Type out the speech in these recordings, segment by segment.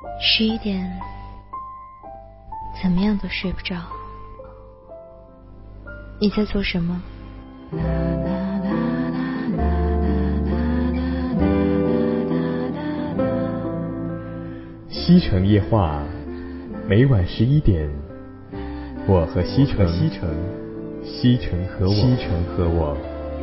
11点，怎么样都睡不着。你在做什么？ 西城夜话，每晚11点，我和西城，西城和我。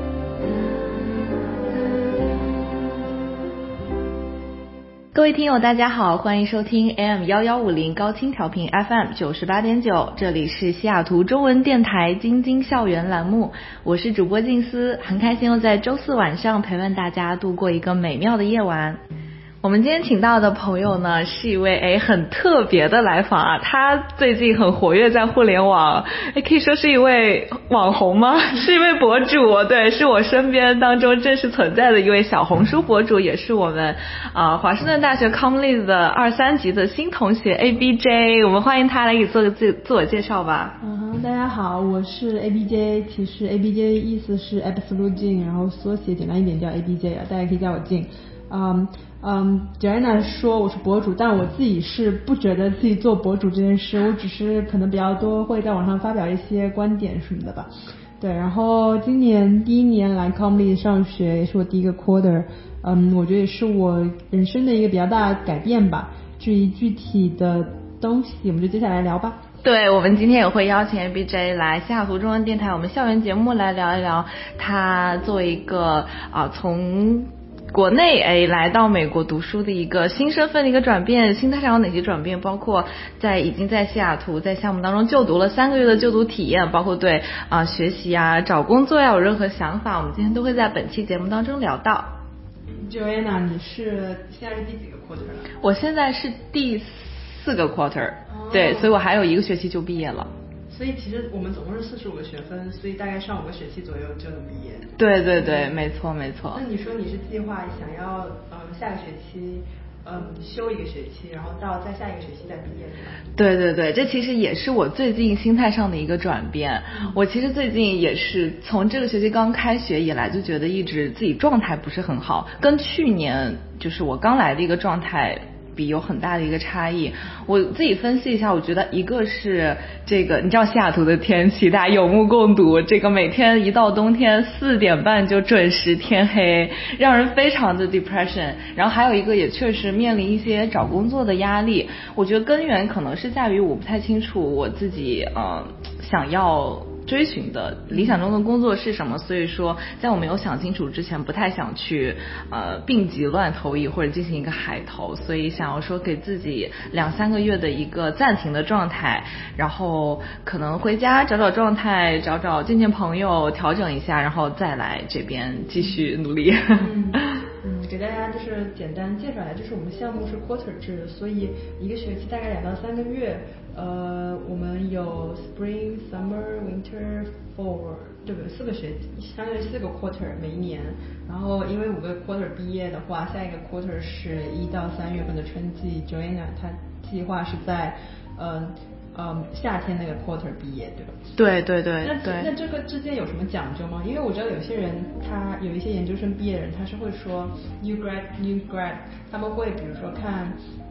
各位听友大家好，欢迎收听 AM1150 高清调频 FM 98.9，这里是西雅图中文电台京津校园栏目，我是主播静思，很开心又在周四晚上陪伴大家度过一个美妙的夜晚。我们今天请到的朋友呢，是一位很特别的来访啊，他最近很活跃在互联网，可以说是一位网红吗？是一位博主，对，是我身边当中真实存在的一位小红书博主，也是我们华盛顿大学 ComLiz 的23级的新同学 ABJ， 我们欢迎他来给做个自我介绍吧。 大家好，我是 ABJ， 其实 ABJ 意思是 Absolute Jing， 然后缩写简单一点叫 ABJ 啊，大家可以叫我静。Joanna 说我是博主，但我自己是不觉得自己做博主这件事，我只是可能比较多会在网上发表一些观点什么的吧。对，然后今年第一年来 ComLiz 上学，也是我第一个 quarter， 我觉得也是我人生的一个比较大的改变吧。至于具体的东西，我们就接下来聊吧。 对，我们今天也会邀请 ABJ 来西雅图中文电台我们校园节目来聊一聊他作为一个从国内来到美国读书的一个新身份的一个转变，心态上有哪些转变，包括已经在西雅图在项目当中就读了3个月的就读体验，包括对学习找工作有任何想法，我们今天都会在本期节目当中聊到。 Joanna， 你是现在是第几个 quarter 了？ 我现在是第4个 quarter，对，所以我还有1个学期就毕业了。 所以其实我们总共是45个学分，所以大概上5个学期左右就能毕业。 对对对，没错。 那你说你是计划想要下个学期休1个学期，然后到再下1个学期再毕业是吧？ 对对对，这其实也是我最近心态上的一个转变。我其实最近也是从这个学期刚开学以来就觉得一直自己状态不是很好，跟去年就是我刚来的一个状态比有很大的一个差异。我自己分析一下，我觉得一个是这个，你知道西雅图的天气大家有目共睹，这个每天一到冬天4点半就准时天黑，让人非常的 depression。 然后还有一个也确实面临一些找工作的压力，我觉得根源可能是在于我不太清楚我自己想要追寻的理想中的工作是什么，所以说在我没有想清楚之前不太想去病急乱投医或者进行一个海投，所以想要说给自己2-3个月的一个暂停的状态，然后可能回家找找状态，见见朋友，调整一下，然后再来这边继续努力。 给大家就是简单介绍一下，就是我们项目是 quarter 制，所以1个学期大概2到3个月。我们有 spring summer winter fall， 对不对？4个学期，相当于4个 quarter 每一年。然后因为5个 quarter 毕业的话，下一个 quarter 是1到3月份的春季。Joanna 她计划是在夏天那个 quarter 毕业，对吧？ 对。 那这个之间有什么讲究吗？因为我知道有些人他有一些研究生毕业的人，他是会说 new grad， 他们会比如说看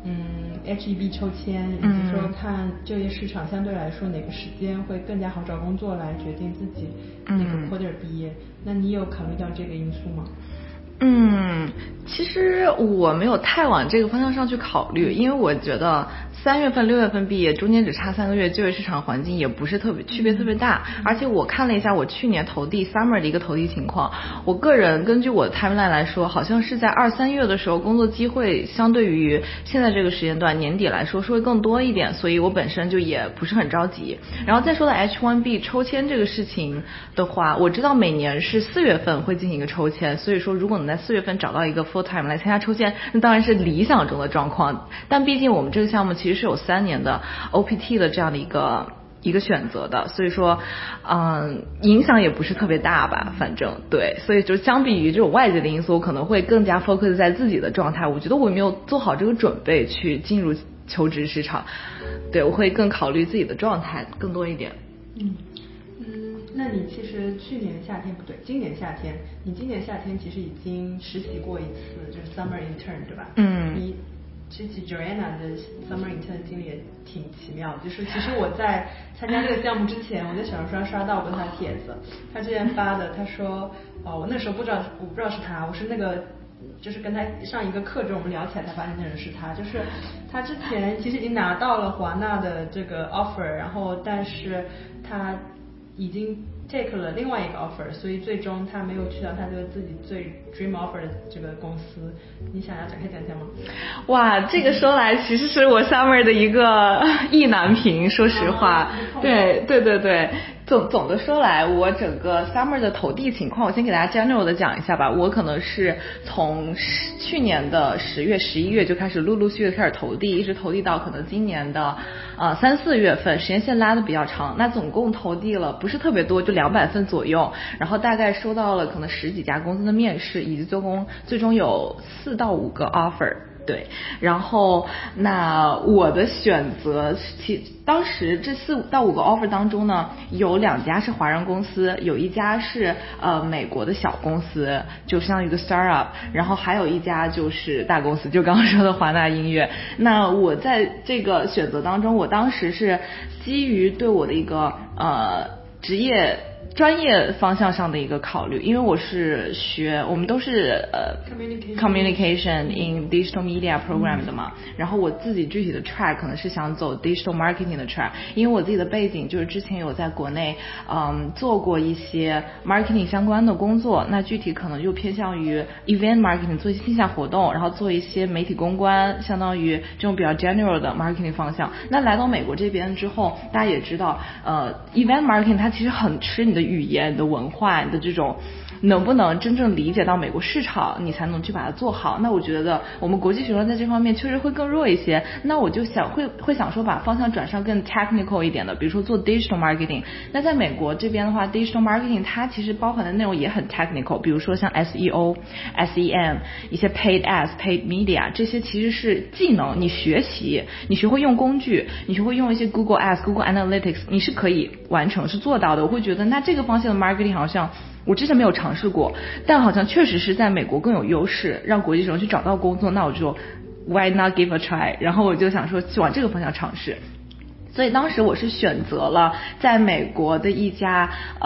HEB 抽签，以及说看就业市场相对来说哪个时间会更加好找工作来决定自己那个 quarter 毕业。那你有考虑到这个因素吗？ 其实我没有太往这个方向上去考虑，因为我觉得3月份6月份毕业中间只差3个月，就业市场环境也不是区别特别大。而且我看了一下我去年投递 summer 的一个投递情况，我个人根据我的 timeline 来说，好像是在2-3月的时候工作机会相对于现在这个时间段年底来说是会更多一点，所以我本身就也不是很着急。然后再说到 H1B 抽签这个事情的话，我知道每年是4月份会进行一个抽签，所以说如果能在4月份找到一个 full time 来参加抽签，那当然是理想中的状况。但毕竟我们这个项目其实是有3年的 OPT 的这样的一个选择的，所以说影响也不是特别大吧，反正对，所以就相比于这种外界的因素，我可能会更加 focus 在自己的状态。我觉得我没有做好这个准备去进入求职市场，对，我会更考虑自己的状态更多一点。 那你其实今年夏天你今年夏天其实已经实习过1次，就是 summer intern 对吧？你这期 Joanna 的 Summer Intern 经历也挺奇妙的，就是其实我在参加这个项目之前，我在小红书上刷到过他的帖子，他之前发的，他说我那时候我不知道是他，我是那个就是跟他上一个课之后我们聊起来才发现那人是他，就是他之前其实已经拿到了华纳的这个 offer， 然后但是他已经 take 了另外一个 offer， 所以最终他没有去到他这个自己最 dream offer 的这个公司。你想要展开讲讲吗？ 哇，这个说来其实是我 summer 的一个意难平，说实话。对。总的说来，我整个 summer 的投递情况，我先给大家 general 的讲一下吧。我可能是从去年的10月、11月就开始陆续的开始投递，一直投递到可能今年的3、4月份，时间线拉的比较长。那总共投递了不是特别多，就200份左右，然后大概收到了可能10几家公司的面试，以及最终有4到5个 offer。对，然后那我的选择，当时这4到5个 offer 当中呢，有2家是华人公司，有一家是美国的小公司，就相当于一个 startup， 然后还有一家就是大公司，就刚刚说的华纳音乐。那我在这个选择当中，我当时是基于对我的一个职业专业方向上的一个考虑，因为我们都是communication in digital media program 的嘛，然后我自己具体的 track 可能是想走 digital marketing 的 track， 因为我自己的背景就是之前有在国内做过一些 marketing 相关的工作，那具体可能就偏向于 event marketing， 做一些线下活动，然后做一些媒体公关，相当于这种比较 general 的 marketing 方向。那来到美国这边之后，大家也知道event marketing 它其实很吃你的语言、你的文化、你的这种能不能真正理解到美国市场，你才能去把它做好。那我觉得我们国际学生在这方面确实会更弱一些，那我就会想说把方向转上更 technical 一点的，比如说做 digital marketing。 那在美国这边的话， digital marketing 它其实包含的内容也很 technical， 比如说像 SEO、SEM 一些 paid ads、paid media， 这些其实是技能，你学会用工具，你学会用一些 Google Ads、Google Analytics， 你是可以完成，是做到的。我会觉得那这个方向的 marketing 好像我之前没有尝试过，但好像确实是在美国更有优势，让国际生去找到工作，那我就 why not give a try， 然后我就想说去往这个方向尝试。所以当时我是选择了在美国的一家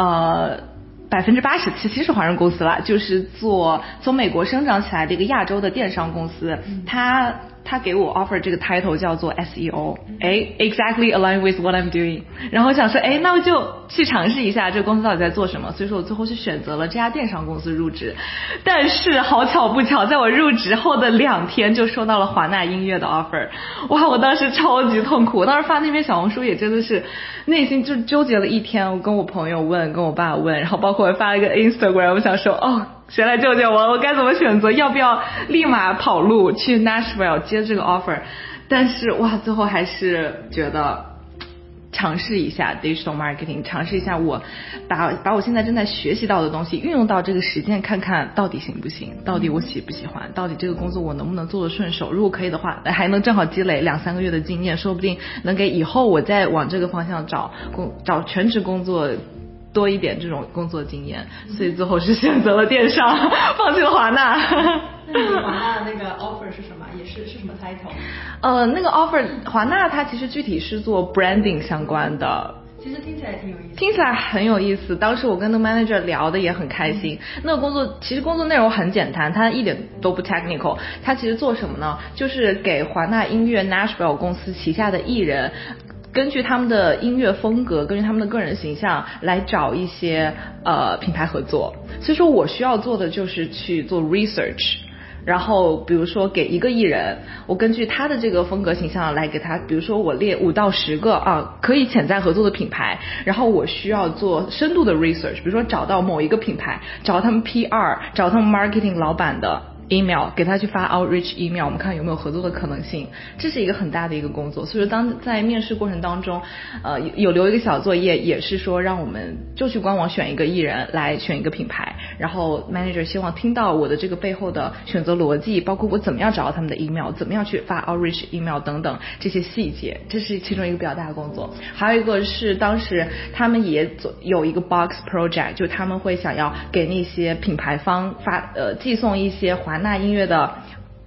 80%其实是华人公司啦，就是从美国生长起来的一个亚洲的电商公司，他给我 offer 这个 title 叫做 SEO， exactly align with what I'm doing， 然后想说那我就去尝试一下这个公司到底在做什么，所以说我最后是选择了这家电商公司入职。但是好巧不巧，在我入职后的2天就收到了华纳音乐的 offer， 哇，我当时超级痛苦，我当时发那篇小红书也真的是内心就纠结了1天，我跟我朋友问，跟我爸问，然后包括我发了一个 Instagram， 我想说谁来救救我该怎么选择，要不要立马跑路去 Nashville 接这个 offer。 但是哇，最后还是觉得尝试一下 digital marketing， 尝试一下我把我现在正在学习到的东西运用到这个实践，看看到底行不行，到底我喜不喜欢，到底这个工作我能不能做得顺手，如果可以的话还能正好积累2、3个月的经验，说不定能给以后我再往这个方向找全职工作多一点这种工作经验，所以最后是选择了电商，放弃了华纳。 那你华纳的那个 offer 是什么？也是什么 title？ 那个 offer 华纳它其实具体是做 branding 相关的。 其实听起来挺有意思， 听起来很有意思。当时我跟那个 manager 聊的也很开心。那个工作其实工作内容很简单，它一点都不 technical。它其实做什么呢？就是给华纳音乐 Nashville 公司旗下的艺人，根据他们的音乐风格，根据他们的个人形象来找一些品牌合作。所以说我需要做的就是去做 research。然后比如说给一个艺人，我根据他的这个风格形象来给他，比如说我列5到10个可以潜在合作的品牌，然后我需要做深度的 research， 比如说找到某一个品牌，找他们 PR， 找他们 marketing 老板的email， 给他去发 outreach email， 我们看有没有合作的可能性，这是一个很大的一个工作。所以说当在面试过程当中有留一个小作业，也是说让我们就去官网选一个艺人来选一个品牌，然后 manager 希望听到我的这个背后的选择逻辑，包括我怎么样找到他们的 email， 怎么样去发 outreach email 等等这些细节，这是其中一个比较大的工作。还有一个是当时他们也有一个 box project， 就他们会想要给那些品牌方寄送一些华纳音乐的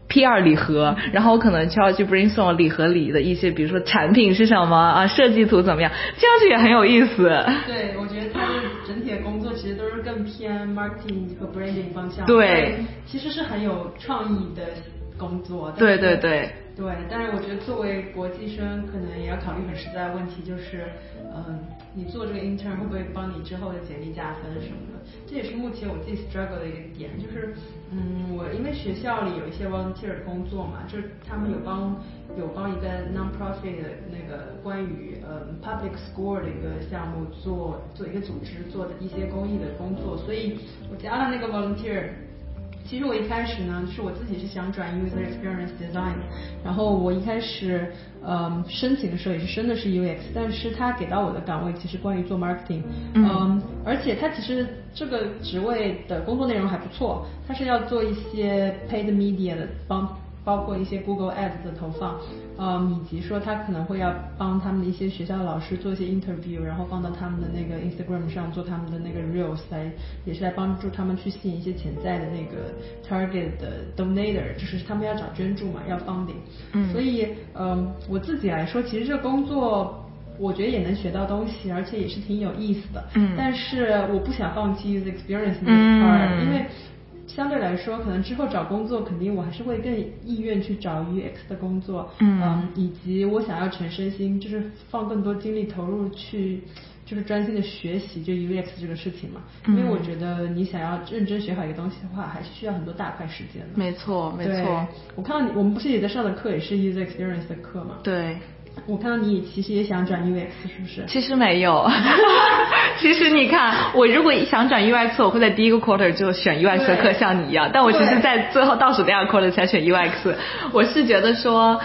P2 礼盒，然后我可能就要去 brainstorm 礼盒里的一些，比如说产品是什么啊，设计图怎么样，这样子也很有意思。 对，我觉得他的整体的工作其实都是更偏 marketing 和 branding 方向。 对， 其实是很有创意的工作。 对对对。 对，但是我觉得作为国际生，可能也要考虑很实在的问题，就是，你做这个 intern 会不会帮你之后的简历加分什么的？这也是目前我自己 struggle 的一个点，就是，我因为学校里有一些 volunteer 的工作嘛，就是他们有帮一个 non-profit 的那个关于public school 的一个项目做一个组织做的一些公益的工作，所以我加了那个 volunteer。其实我一开始呢，是我自己是想转 user experience design， 然后我一开始申请的时候也是申的是 UX， 但是他给到我的岗位其实关于做 marketing， 而且他其实这个职位的工作内容还不错，他是要做一些 paid media 的包括一些 Google Ads 的投放，以及说他可能会要帮他们的一些学校的老师做一些 interview， 然后放到他们的那个 Instagram 上做他们的那个 reels， 也是来帮助他们去吸引一些潜在的那个 target 的 donator， 就是他们要找捐助嘛，要 funding。所以我自己来说，其实这个工作我觉得也能学到东西，而且也是挺有意思的。但是我不想放弃 user experience 那一块，因为相对来说，可能之后找工作，肯定我还是会更意愿去找 UX 的工作，以及我想要全身心，就是放更多精力投入去，就是专心的学习就 UX 这个事情嘛。因为我觉得你想要认真学好一个东西的话，还是需要很多大块时间的。 没错，没错。 我看到你，我们不是也在上的课也是 user experience 的课嘛？ 对。 我看到你其实也想转 UX 是不是？ 其实没有，其实你看，我如果想转 UX， 我会在第一个 quarter 就选 UX 的课，像你一样。但我其实在最后倒数第二个 quarter 才选 UX。我是觉得说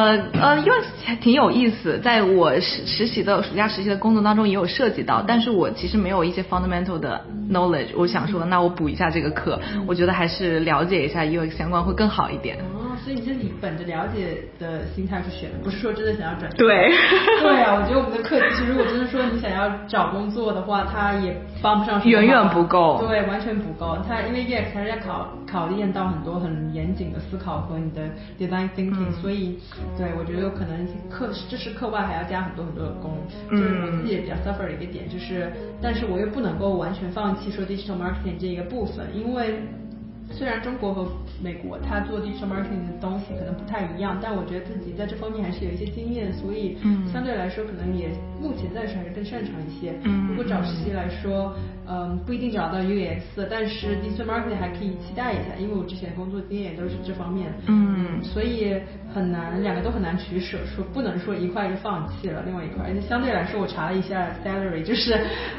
，UX 还挺有意思，在我暑假实习的工作当中也有涉及到，但是我其实没有一些 fundamental 的 knowledge。我想说，那我补一下这个课，我觉得还是了解一下 UX 相关会更好一点。 所以你是以本着了解的心态去选的，不是说真的想要转。 对。 对啊，我觉得我们的课其实如果真的说你想要找工作的话，它也帮不上什么， 远远不够。 对，完全不够。它因为 UX 还是要考验到很多很严谨的思考和你的 design thinking，所以对我觉得有可能课外还要加很多很多的功。就是我自己也比较 suffer 的一个点，就是但是我又不能够完全放弃说 digital marketing 这一个部分，因为虽然中国和美国它做 digital marketing 的东西可能不太一样，但我觉得自己在这方面还是有一些经验，所以相对来说可能也目前暂时还是更擅长一些。如果找实习来说，不一定找到 UX， 但是 digital marketing 还可以期待一下，因为我之前工作经验也都是这方面。所以很难，两个都很难取舍，说不能说一块就放弃了另外一块。而且相对来说，我查了一下 salary， 就是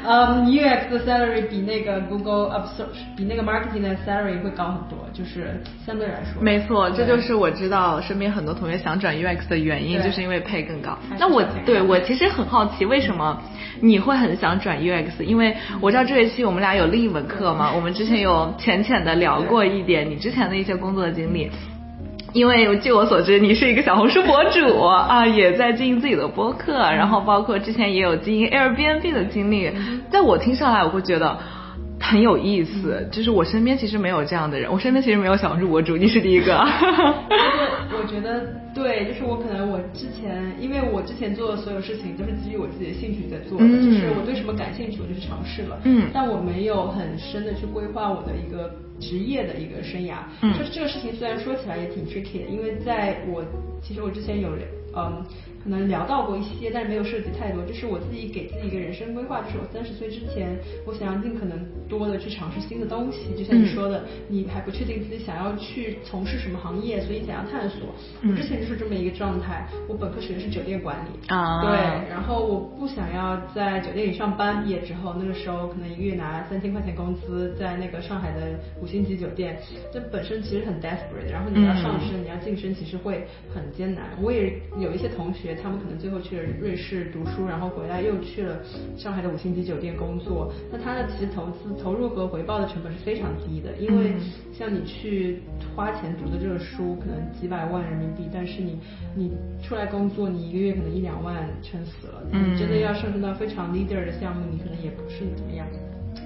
UX 的 salary 比那个 Google比那个 marketing 的 salary 会高很多，就是相对来说。 没错，这就是我知道身边很多同学想转 UX 的原因，就是因为pay更高。那我其实很好奇，为什么你会很想转 UX？ 因为我知道这学期我们俩有另一门课嘛，我们之前有浅浅的聊过一点你之前的一些工作的经历。因为据我所知，你是一个小红书博主啊，也在经营自己的播客，然后包括之前也有经营 Airbnb 的经历。在我听上来，我会觉得很有意思，就是我身边其实没有这样的人，我身边其实没有小红书博主，你是第一个。 我觉得对，就是我可能因为我之前做的所有事情都是基于我自己的兴趣在做的，就是我对什么感兴趣我就去尝试了，但我没有很深的去规划我的一个职业的一个生涯。就是这个事情虽然说起来也挺 tricky 的，因为其实我之前有可能聊到过一些，但是没有涉及太多。就是我自己给自己一个人生规划，就是我30岁之前，我想要尽可能多的去尝试新的东西。就像你说的，你还不确定自己想要去从事什么行业，所以想要探索。我之前就是这么一个状态。我本科学的是酒店管理，对，然后我不想要在酒店里上班。毕业之后，那个时候可能一个月拿3000块钱工资，在那个上海的5星级酒店，这本身其实很 desperate。然后你要上升，你要晋升，其实会很艰难。我也有一些同学，他们可能最后去了瑞士读书，然后回来又去了上海的5星级酒店工作。那他的其实投入和回报的成本是非常低的，因为像你去花钱读的这个书，可能几百万人民币，但是你出来工作，你一个月可能1-2万撑死了。你真的要上升到非常 leader 的项目，你可能也不是怎么样。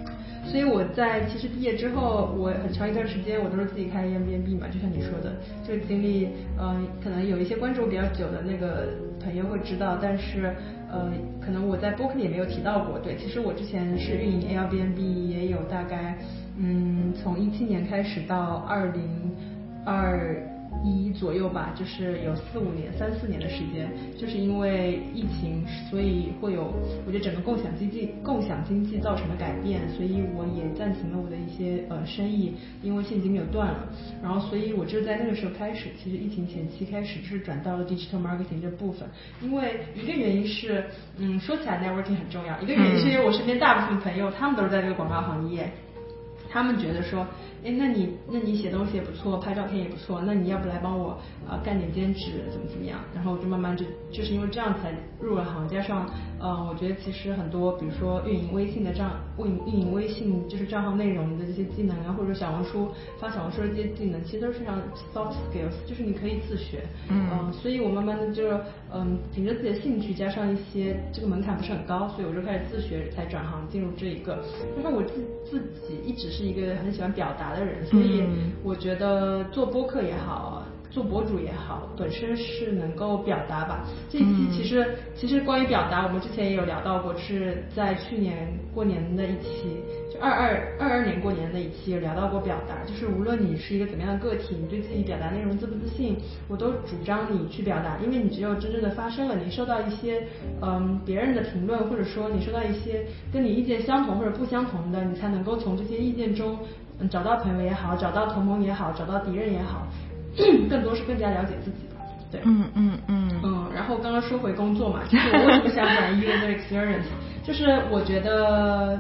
所以我在其实毕业之后，我很长一段时间我都是自己开 Airbnb 嘛，就像你说的，这个经历，可能有一些关注我比较久的那个朋友会知道，但是可能我在播客里也没有提到过。对，其实我之前是运营 Airbnb 也有大概，从17年开始到2021左右吧，就是有3、4年的时间，就是因为疫情，所以会有我觉得整个共享经济造成的改变，所以我也暂停了我的一些生意，因为现金流断了，然后所以我就在那个时候开始，其实疫情前期开始就是转到了 digital marketing 这部分，因为一个原因是，说起来 networking 很重要，一个原因是因为我身边大部分朋友他们都是在这个广告行业。他们觉得说，那你写东西也不错，拍照片也不错，那你要不来帮我干点兼职，怎么样？然后我就慢慢就是因为这样才入了行，加上我觉得其实很多，比如说运营微信就是账号内容的这些技能啊，或者说小红书发小红书的这些技能，其实都是非常 soft skills， 就是你可以自学。所以我慢慢的就凭着自己的兴趣，加上一些这个门槛不是很高，所以我就开始自学，才转行进入这一个。但是我自己一直是一个很喜欢表达的人，所以我觉得做播客也好，做博主也好，本身是能够表达吧。这一期其实关于表达，我们之前也有聊到过，是在去年过年的一期，就22年过年的一期有聊到过表达，就是无论你是一个怎么样的个体，你对自己表达内容自不自信，我都主张你去表达，因为你只有真正的发生了，你受到一些别人的评论，或者说你收到一些跟你意见相同或者不相同的，你才能够从这些意见中找到朋友也好，找到同盟也好，找到敌人也好，更多是更加了解自己吧。对，然后刚刚说回工作嘛，就是我为什么想转 user experience， 就是我觉得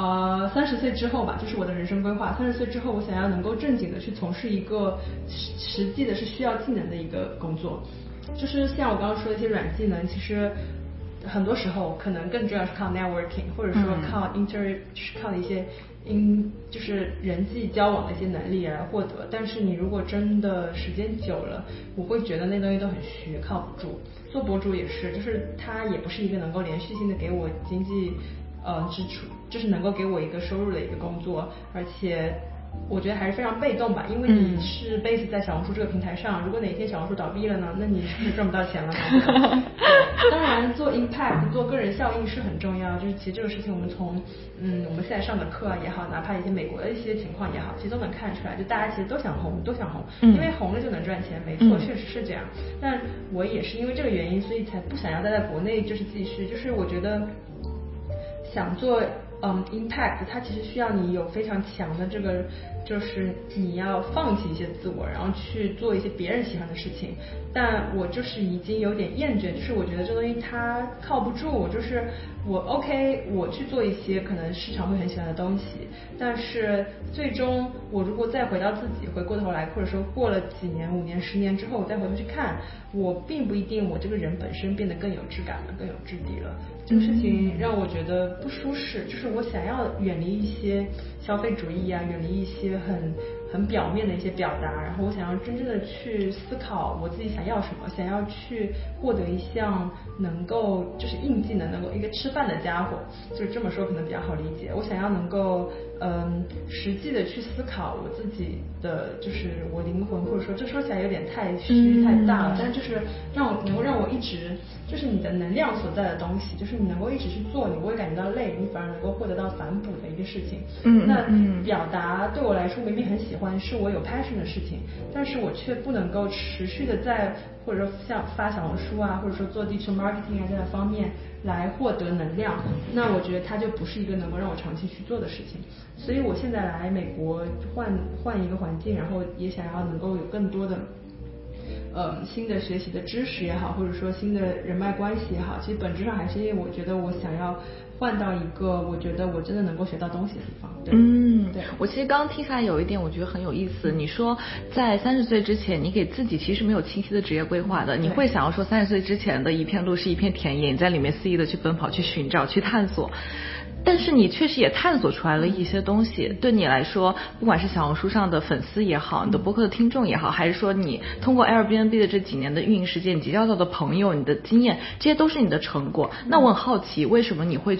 30岁之后吧，就是我的人生规划，30岁之后我想要能够正经的去从事一个实际的是需要技能的一个工作，就是像我刚刚说的一些软技能，其实很多时候可能更重要是靠 networking， 或者说靠靠一些就是人际交往的一些能力来获得。但是你如果真的时间久了，我会觉得那东西都很虚，靠不住。做博主也是，就是它也不是一个能够连续性的给我经济支出，就是能够给我一个收入的一个工作，而且我觉得还是非常被动吧，因为你是 base 在小红书这个平台上，如果哪天小红书倒闭了呢，那你是赚不到钱了呢。当然做 impact 做个人效应是很重要，就是其实这个事情我们从我们现在上的课也好，哪怕一些美国的一些情况也好，其实都能看出来，就大家其实都想红，因为红了就能赚钱，没错，确实是这样。但我也是因为这个原因，所以才不想要待在国内就是继续，就是我觉得想做impact， 它其实需要你有非常强的这个，就是你要放弃一些自我，然后去做一些别人喜欢的事情。但我就是已经有点厌倦，就是我觉得这东西它靠不住，就是我 OK， 我去做一些可能市场会很喜欢的东西，但是最终我如果再回到自己，回过头来，或者说过了几年、5年、10年之后，我再回头去看，我并不一定我这个人本身变得更有质感了，更有质地了。这个事情让我觉得不舒适，就是我想要远离一些消费主义啊，远离一些很表面的一些表达，然后我想要真正的去思考我自己想要什么，想要去获得一项能够就是硬技能，能够一个吃饭的家伙，就是这么说可能比较好理解。我想要能够实际的去思考我自己的就是我灵魂，或者说这说起来有点太虚太大了，但就是能够让我一直就是你的能量所在的东西，就是你能够一直去做，你不会感觉到累，你反而能够获得到反哺的一个事情。那表达对我来说明明很喜欢，是我有 passion 的事情，但是我却不能够持续的在或者说像发小红书啊，或者说做 digital marketing 啊这样方面来获得能量，那我觉得它就不是一个能够让我长期去做的事情。所以我现在来美国换一个环境，然后也想要能够有更多的新的学习的知识也好，或者说新的人脉关系也好，其实本质上还是因为我觉得我想要换到一个我觉得我真的能够学到东西的地方。对，对。 我其实刚刚听下来有一点我觉得很有意思，你说在30岁之前你给自己其实没有清晰的职业规划的，你会想要说30岁之前的一片路是一片田野，你在里面肆意的去奔跑，去寻找，去探索。但是你确实也探索出来了一些东西，对你来说，不管是小红书上的粉丝也好，你的播客的听众也好，还是说你通过 Airbnb 的这几年的运营时间，你结交到的朋友，你的经验，这些都是你的成果。那我很好奇，为什么你会觉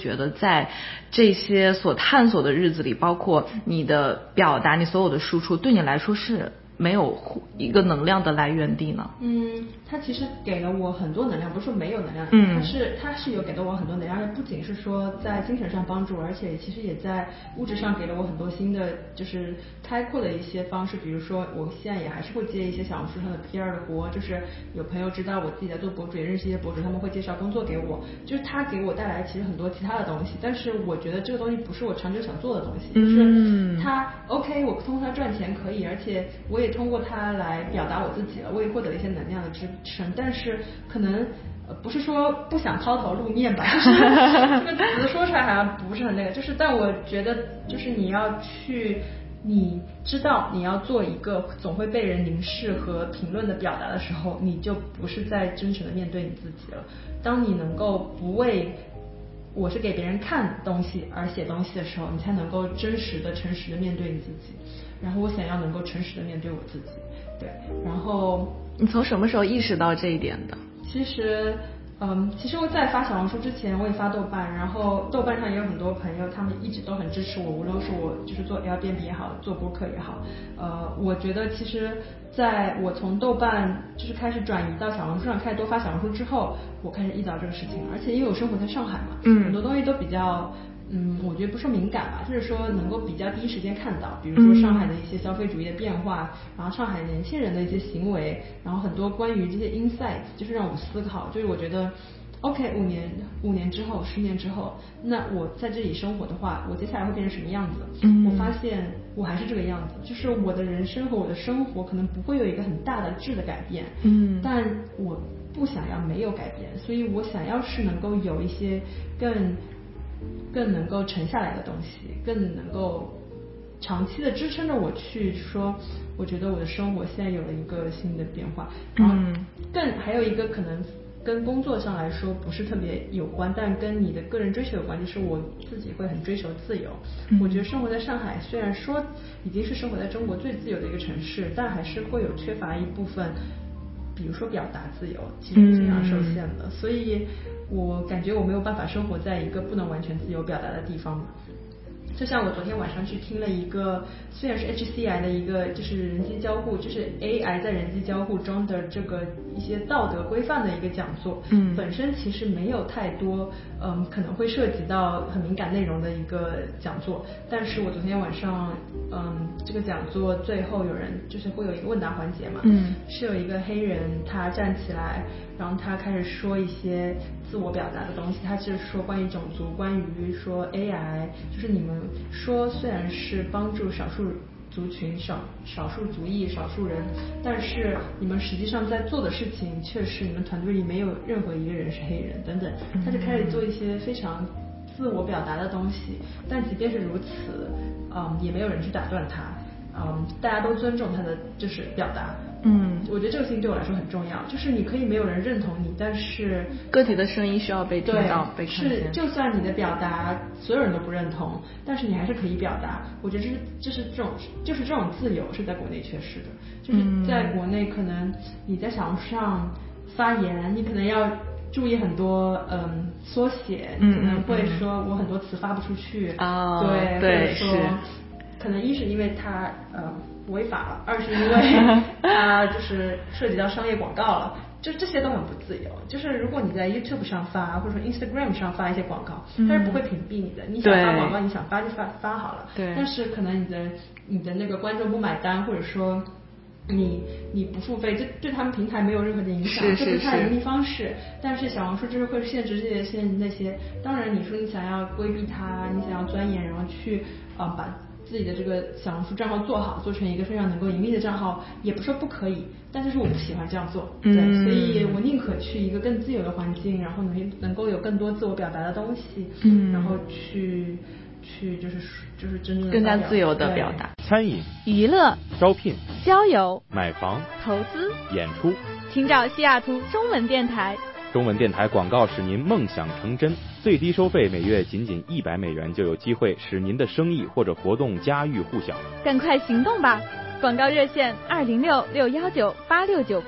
觉得在这些所探索的日子里，包括你的表达，你所有的输出，对你来说是没有一个能量的来源地呢？ 它其实给了我很多能量，不是说没有能量，它是有给了我很多能量，不仅是说在精神上帮助，而且其实也在物质上给了我很多新的就是开阔的一些方式。比如说我现在也还是会接一些小红书上的 PR 的活，就是有朋友知道我自己在做博主，也认识一些博主，他们会介绍工作给我，就是他给我带来其实很多其他的东西，但是我觉得这个东西不是我长久想做的东西，就是他 OK 我通过它赚钱可以，而且我也通过它来表达我自己了，我也获得了一些能量的支撑，但是可能不是说不想抛头露面吧，就是这个词说出来好像不是很那个，就是但我觉得就是你要去，你知道你要做一个总会被人凝视和评论的表达的时候，你就不是在真诚的面对你自己了。当你能够不为我是给别人看东西而写东西的时候，你才能够真实的诚实的面对你自己。然后我想要能够诚实的面对我自己，对。然后你从什么时候意识到这一点的？ 其实我在发小红书之前，我也发豆瓣，然后豆瓣上也有很多朋友，他们一直都很支持我，无论是我就是做 Airbnb 也好，做播客也好。我觉得其实在我从豆瓣就是开始转移到小红书上，开始多发小红书之后，我开始意识到这个事情，而且因为我生活在上海嘛，很多东西都比较我觉得不是说敏感吧，就是说能够比较第一时间看到，比如说上海的一些消费主义的变化，然后上海年轻人的一些行为，然后很多关于这些 insights， 就是让我思考，就是我觉得 OK 5年之后10年之后，那我在这里生活的话，我接下来会变成什么样子？我发现我还是这个样子，就是我的人生和我的生活可能不会有一个很大的质的改变，但我不想要没有改变，所以我想要是能够有一些更能够沉下来的东西，更能够长期的支撑着我去说，我觉得我的生活现在有了一个新的变化。然后还有一个可能跟工作上来说不是特别有关，但跟你的个人追求有关，就是我自己会很追求自由。我觉得生活在上海虽然说已经是生活在中国最自由的一个城市，但还是会有缺乏一部分，比如说表达自由其实经常受限的，所以我感觉我没有办法生活在一个不能完全自由表达的地方。就像我昨天晚上去听了一个，虽然是 HCI 的一个就是人机交互，就是 AI 在人机交互中的这个一些道德规范的一个讲座，本身其实没有太多可能会涉及到很敏感内容的一个讲座，但是我昨天晚上这个讲座最后有人就是会有一个问答环节嘛，是有一个黑人他站起来，然后他开始说一些自我表达的东西，他就是说关于种族，关于说 AI， 就是你们说虽然是帮助少数族群、少数族裔、少数人，但是你们实际上在做的事情却是你们团队里没有任何一个人是黑人等等，他就开始做一些非常自我表达的东西，但即便是如此，也没有人去打断他，大家都尊重他的就是表达。我觉得这个事情对我来说很重要，就是你可以没有人认同你，但是个体的声音需要被听到、被看见。 是，就算你的表达所有人都不认同，但是你还是可以表达。我觉得这种自由是在国内缺失的，就是在国内可能你在小红书上发言，你可能要注意很多缩写，你可能会说我很多词发不出去，对，或者说可能一是因为它违法了，二是因为它就是涉及到商业广告了，就这些都很不自由。就是如果你在 YouTube 上发，或者说 Instagram 上发一些广告，它是不会屏蔽你的，你想发广告你想发就发好了。 对。 但是可能你的那个观众不买单，或者说你不付费，这对他们平台没有任何的影响，这是它的盈利方式。但是小红书就是会限制这些限制那些。当然你说你想要规避它，你想要钻研，然后去把自己的这个小红书账号做好，做成一个非常能够盈利的账号，也不是说不可以，但就是我不喜欢这样做，对，所以我宁可去一个更自由的环境，然后能够有更多自我表达的东西，然后去就是真正的更加自由的表达。 餐饮、 娱乐、 招聘、 交友、 买房、 投资、 演出， 请找西雅图中文电台。 中文电台广告使您梦想成真，最低收费每月仅$100就有机会使您的生意或者活动家喻户晓。 赶快行动吧！广告热线206-619-8698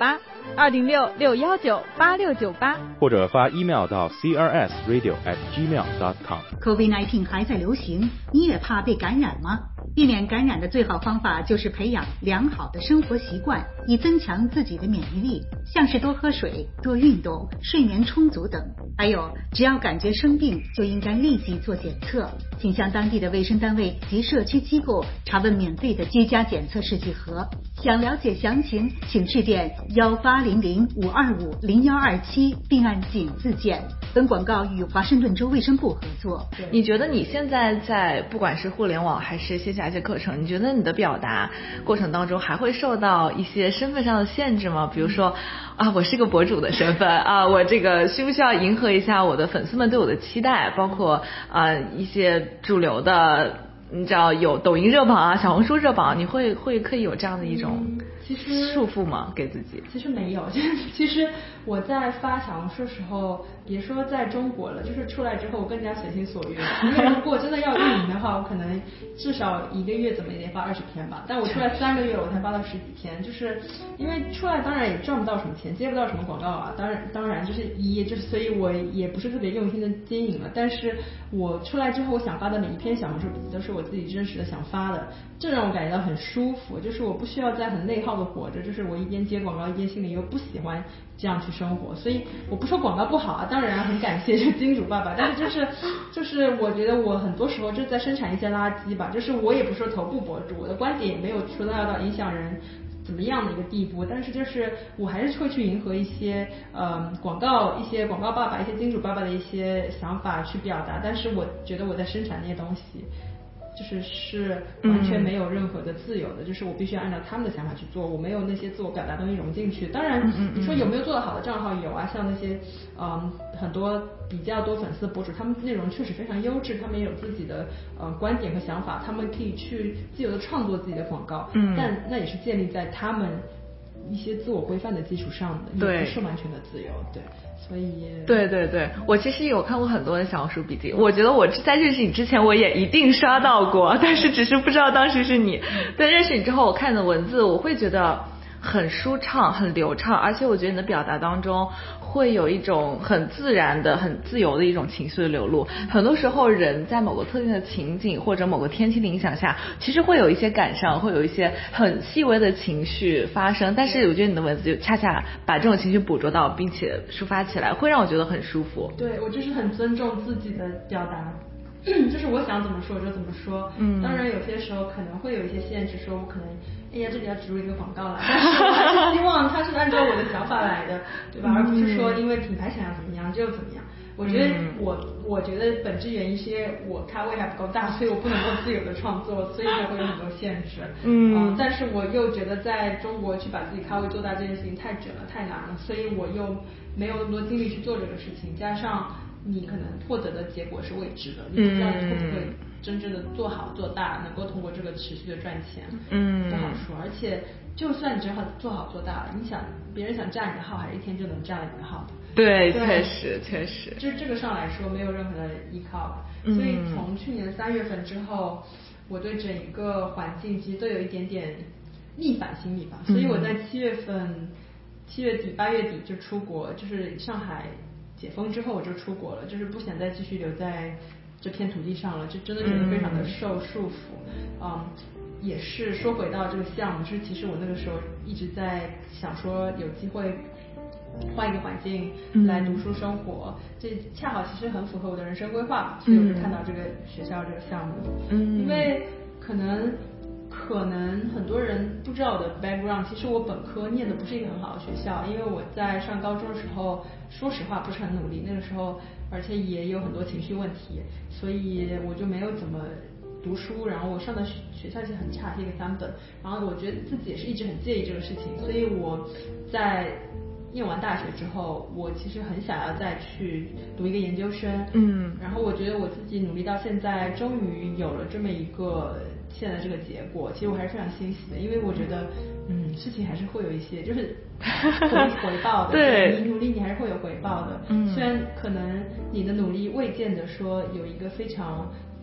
206-619-8698， 或者发 email 到 crsradio@gmail.com。 COVID-19 还在流行，你也怕被感染吗？避免感染的最好方法就是培养良好的生活习惯，以增强自己的免疫力，像是多喝水、多运动、睡眠充足等。还有，只要感觉生病，就应该立即做检测，请向当地的卫生单位及社区机构查问免费的居家检测试剂盒。想了解详情，请致电1800-525-0127，并按井字键。本广告与华盛顿州卫生部合作。 你觉得你现在在不管是互联网还是线下一些课程，你觉得你的表达过程当中还会受到一些身份上的限制吗？比如说我是个博主的身份我这个需不需要迎合一下我的粉丝们对我的期待，包括一些主流的你知道有抖音热榜小红书热榜，你会可以有这样的一种其实束缚吗？给自己？ 其实没有，其实我在发小红书的时候，别说在中国了，就是出来之后我更加随心所欲。因为如果真的要运营的话，我可能至少1个月怎么也得发20篇吧。但我出来3个月我才发到10几篇，就是因为出来当然也赚不到什么钱，接不到什么广告啊。当然就是所以我也不是特别用心的经营了。但是我出来之后，我想发的每一篇小红书笔记都是我自己真实的想发的，这让我感觉到很舒服。就是我不需要在很内耗的活着，就是我一边接广告一边心里又不喜欢这样去生活。所以我不说广告不好啊，当然很感谢这金主爸爸，但是就是我觉得我很多时候就在生产一些垃圾吧。就是我也不是说头部博主，我的观点也没有说到影响人怎么样的一个地步，但是就是我还是会去迎合一些广告爸爸、一些金主爸爸的一些想法去表达。但是我觉得我在生产那些东西是完全没有任何的自由的，就是我必须要按照他们的想法去做，我没有那些自我表达东西融进去。当然你说有没有做得好的账号，有啊，像那些很多比较多粉丝的博主，他们内容确实非常优质，他们也有自己的观点和想法，他们可以去自由的创作自己的广告，但那也是建立在他们一些自我规范的基础上的，也不是完全的自由。对，所以对，我其实有看过很多的小红书笔记，我觉得我在认识你之前我也一定刷到过，但是只是不知道当时是你。但认识你之后，我看你的文字，我会觉得很舒畅、很流畅，而且我觉得你的表达当中会有一种很自然的、很自由的一种情绪的流露。很多时候人在某个特定的情景或者某个天气的影响下，其实会有一些感伤，会有一些很细微的情绪发生，但是我觉得你的文字就恰恰把这种情绪捕捉到并且抒发起来，会让我觉得很舒服。 对，我就是很尊重自己的表达，就是我想怎么说就怎么说。当然有些时候可能会有一些限制，说我可能这里要植入一个广告来，但是我还是希望它是按照我的想法来的，对吧？而不是说因为品牌想要怎么样就怎么样。我觉得我觉得本质原因是因为我咖位还不够大，所以我不能够自由的创作，所以才会有很多限制。但是我又觉得在中国去把自己咖位做大这件事情太卷了，太难了，所以我又没有那么多精力去做这个事情，加上你可能获得的结果是未知的，你不知道你会不会真正的做好做大，能够通过这个持续的赚钱，不好说。而且就算你只好做好做大了，你想别人想占你的号，还是一天就能占了你的号的。 对，确实， 就是这个上来说没有任何的依靠。所以从去年3月份之后，我对整一个环境其实都有一点点逆反心理吧。所以我在7月底8月底就出国，就是上海解封之后我就出国了，就是不想再继续留在这片土地上了，就真的觉得非常的受束缚。也是说回到这个项目，就是其实我那个时候一直在想说有机会换一个环境来读书生活，这恰好其实很符合我的人生规划，所以我就看到这个学校这个项目。因为可能很多人不知道我的 background， 其实我本科念的不是一个很好的学校，因为我在上高中的时候说实话不是很努力，那个时候而且也有很多情绪问题，所以我就没有怎么读书，然后我上的学校是很差，是一个3本，然后我觉得自己也是一直很介意这个事情，所以我在念完大学之后，我其实很想要再去读一个研究生。然后我觉得我自己努力到现在，终于有了这么一个现在这个结果，其实我还是非常欣喜的，因为我觉得事情还是会有一些就是回报的。对，你努力你还是会有回报的。虽然可能你的努力未见得说有一个非常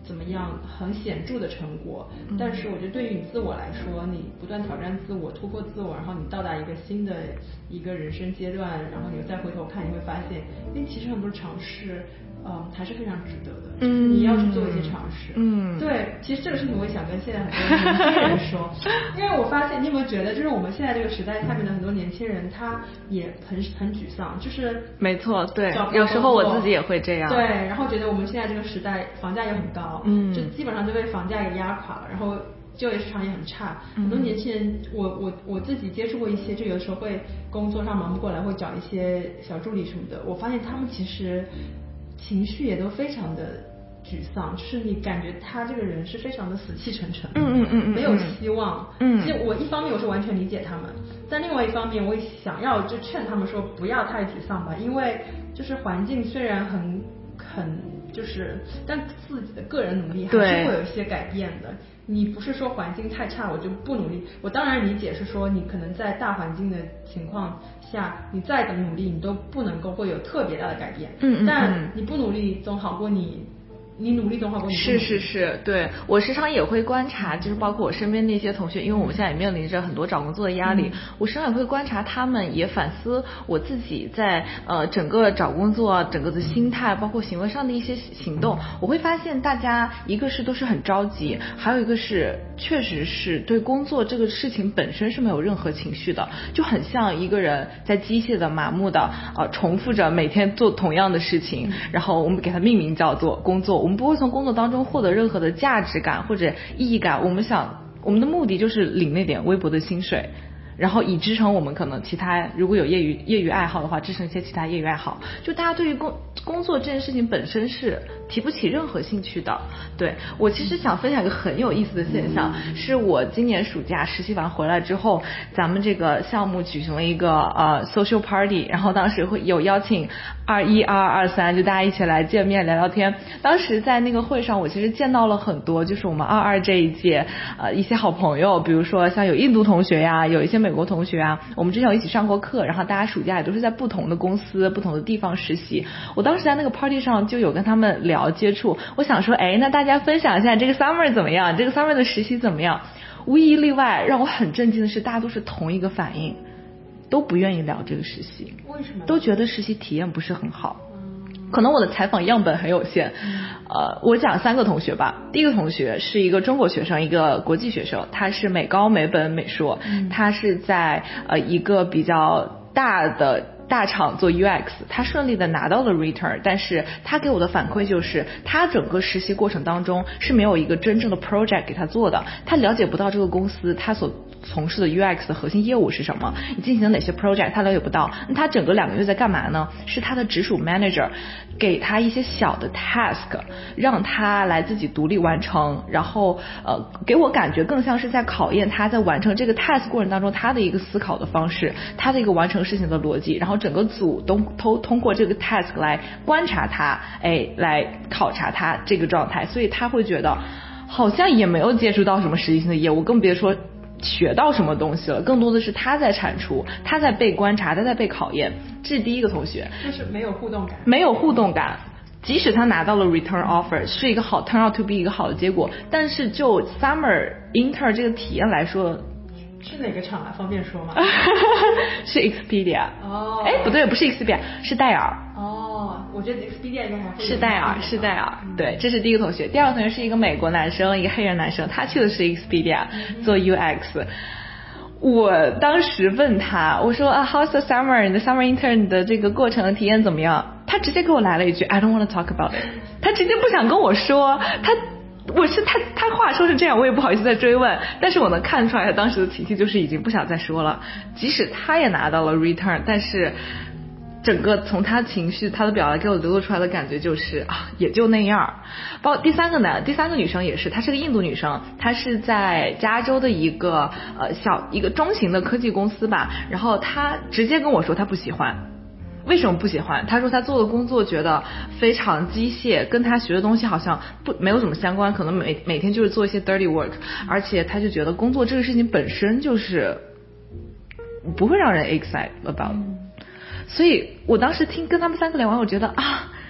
怎么样很显著的成果，但是我觉得对于你自我来说，你不断挑战自我、突破自我，然后你到达一个新的一个人生阶段，然后你再回头看，你会发现，因为其实很多尝试，还是非常值得的。你要去做一些尝试。对，其实这个事情我也想跟现在很多年轻人说，因为我发现，你有没有觉得，就是我们现在这个时代下面的很多年轻人，他也很沮丧，就是没错，对，有时候我自己也会这样。 对，然后觉得我们现在这个时代房价也很高，就基本上就被房价给压垮了，然后就业市场也很差，很多年轻人，我自己接触过一些，就有的时候会工作上忙不过来，会找一些小助理什么的，我发现他们其实情绪也都非常的沮丧，就是你感觉他这个人是非常的死气沉沉，没有希望。其实我一方面我是完全理解他们，但另外一方面我也想要就劝他们说不要太沮丧吧，因为就是环境虽然很就是，但自己的个人努力还是会有一些改变的。你不是说环境太差我就不努力，我当然理解是说你可能在大环境的情况下，你再怎么努力你都不能够会有特别大的改变。但你不努力总好过你努力总好过你不努力。 是，对，我时常也会观察，就是包括我身边那些同学，因为我们现在也面临着很多找工作的压力，我时常也会观察他们，也反思我自己在整个找工作整个的心态，包括行为上的一些行动，我会发现大家一个是都是很着急，还有一个是确实是对工作这个事情本身是没有任何情绪的，就很像一个人在机械的麻木的重复着每天做同样的事情，然后我们给它命名叫做工作，我们不会从工作当中获得任何的价值感或者意义感，我们的目的就是领那点微薄的薪水，然后以支撑我们可能其他如果有业余爱好的话，支撑一些其他业余爱好。就大家对于工作这件事情本身是提不起任何兴趣的。对，我其实想分享一个很有意思的现象，是我今年暑假实习完回来之后，咱们这个项目举行了一个social party， 然后当时会有邀请21、22、23，就大家一起来见面聊聊天。当时在那个会上，我其实见到了很多就是我们22这一届一些好朋友，比如说像有印度同学呀，有一些美国同学啊，我们之前有一起上过课，然后大家暑假也都是在不同的公司不同的地方实习。我当时在那个 party 上就有跟他们聊接触，我想说那大家分享一下这个 summer 怎么样，这个 summer 的实习怎么样。无一例外让我很震惊的是，大家都是同一个反应，都不愿意聊这个实习。 为什么？ 都觉得实习体验不是很好。可能我的采访样本很有限，我讲3个同学吧。第一个同学是一个中国学生，一个国际学生，他是美高美本美硕，他是在一个比较大的大厂做 UX， 他顺利的拿到了 return， 但是他给我的反馈就是他整个实习过程当中是没有一个真正的 project 给他做的，他了解不到这个公司他所从事的 UX 的核心业务是什么，你进行了哪些 project 他了解不到。那他整个2个月在干嘛呢？是他的直属 manager 给他一些小的 task， 让他来自己独立完成，然后给我感觉更像是在考验他在完成这个 task 过程当中他的一个思考的方式，他的一个完成事情的逻辑，然后整个组都通过这个 task 来观察他，来考察他这个状态，所以他会觉得好像也没有接触到什么实际性的业务，更别说学到什么东西了，更多的是他在产出，他在被观察，他在被考验。这是第一个同学， 就是没有互动感， 没有互动感。即使他拿到了 return offer， 是一个好 turn out to be 一个好的结果，但是就 summer intern 这个体验来说， 是哪个厂啊？方便说吗？ 是 Expedia。 哦， 不对，不是 Expedia， 是戴尔。 哦，我觉得 Expedia 应该还会是戴尔。对，这是第一个同学。第二个同学是一个美国男生，一个黑人男生，他去的是 Expedia 做 UX。我当时问他，我说how's the summer？ 你的 summer intern 的这个过程体验怎么样？他直接给我来了一句 I don't want to talk about it。他直接不想跟我说，他话说是这样，我也不好意思再追问，但是我能看出来他当时的情绪就是已经不想再说了。即使他也拿到了 return， 但是整个从他情绪他的表达给我流露出来的感觉就是也就那样。包括第三个女生也是，她是个印度女生，她是在加州的一个一个中型的科技公司吧，然后她直接跟我说她不喜欢。为什么不喜欢？他说他做的工作觉得非常机械，跟他学的东西好像没有什么相关，可能每天就是做一些 dirty work， 而且他就觉得工作这个事情本身就是不会让人 excite about。所以我当时跟他们3个聊完，我觉得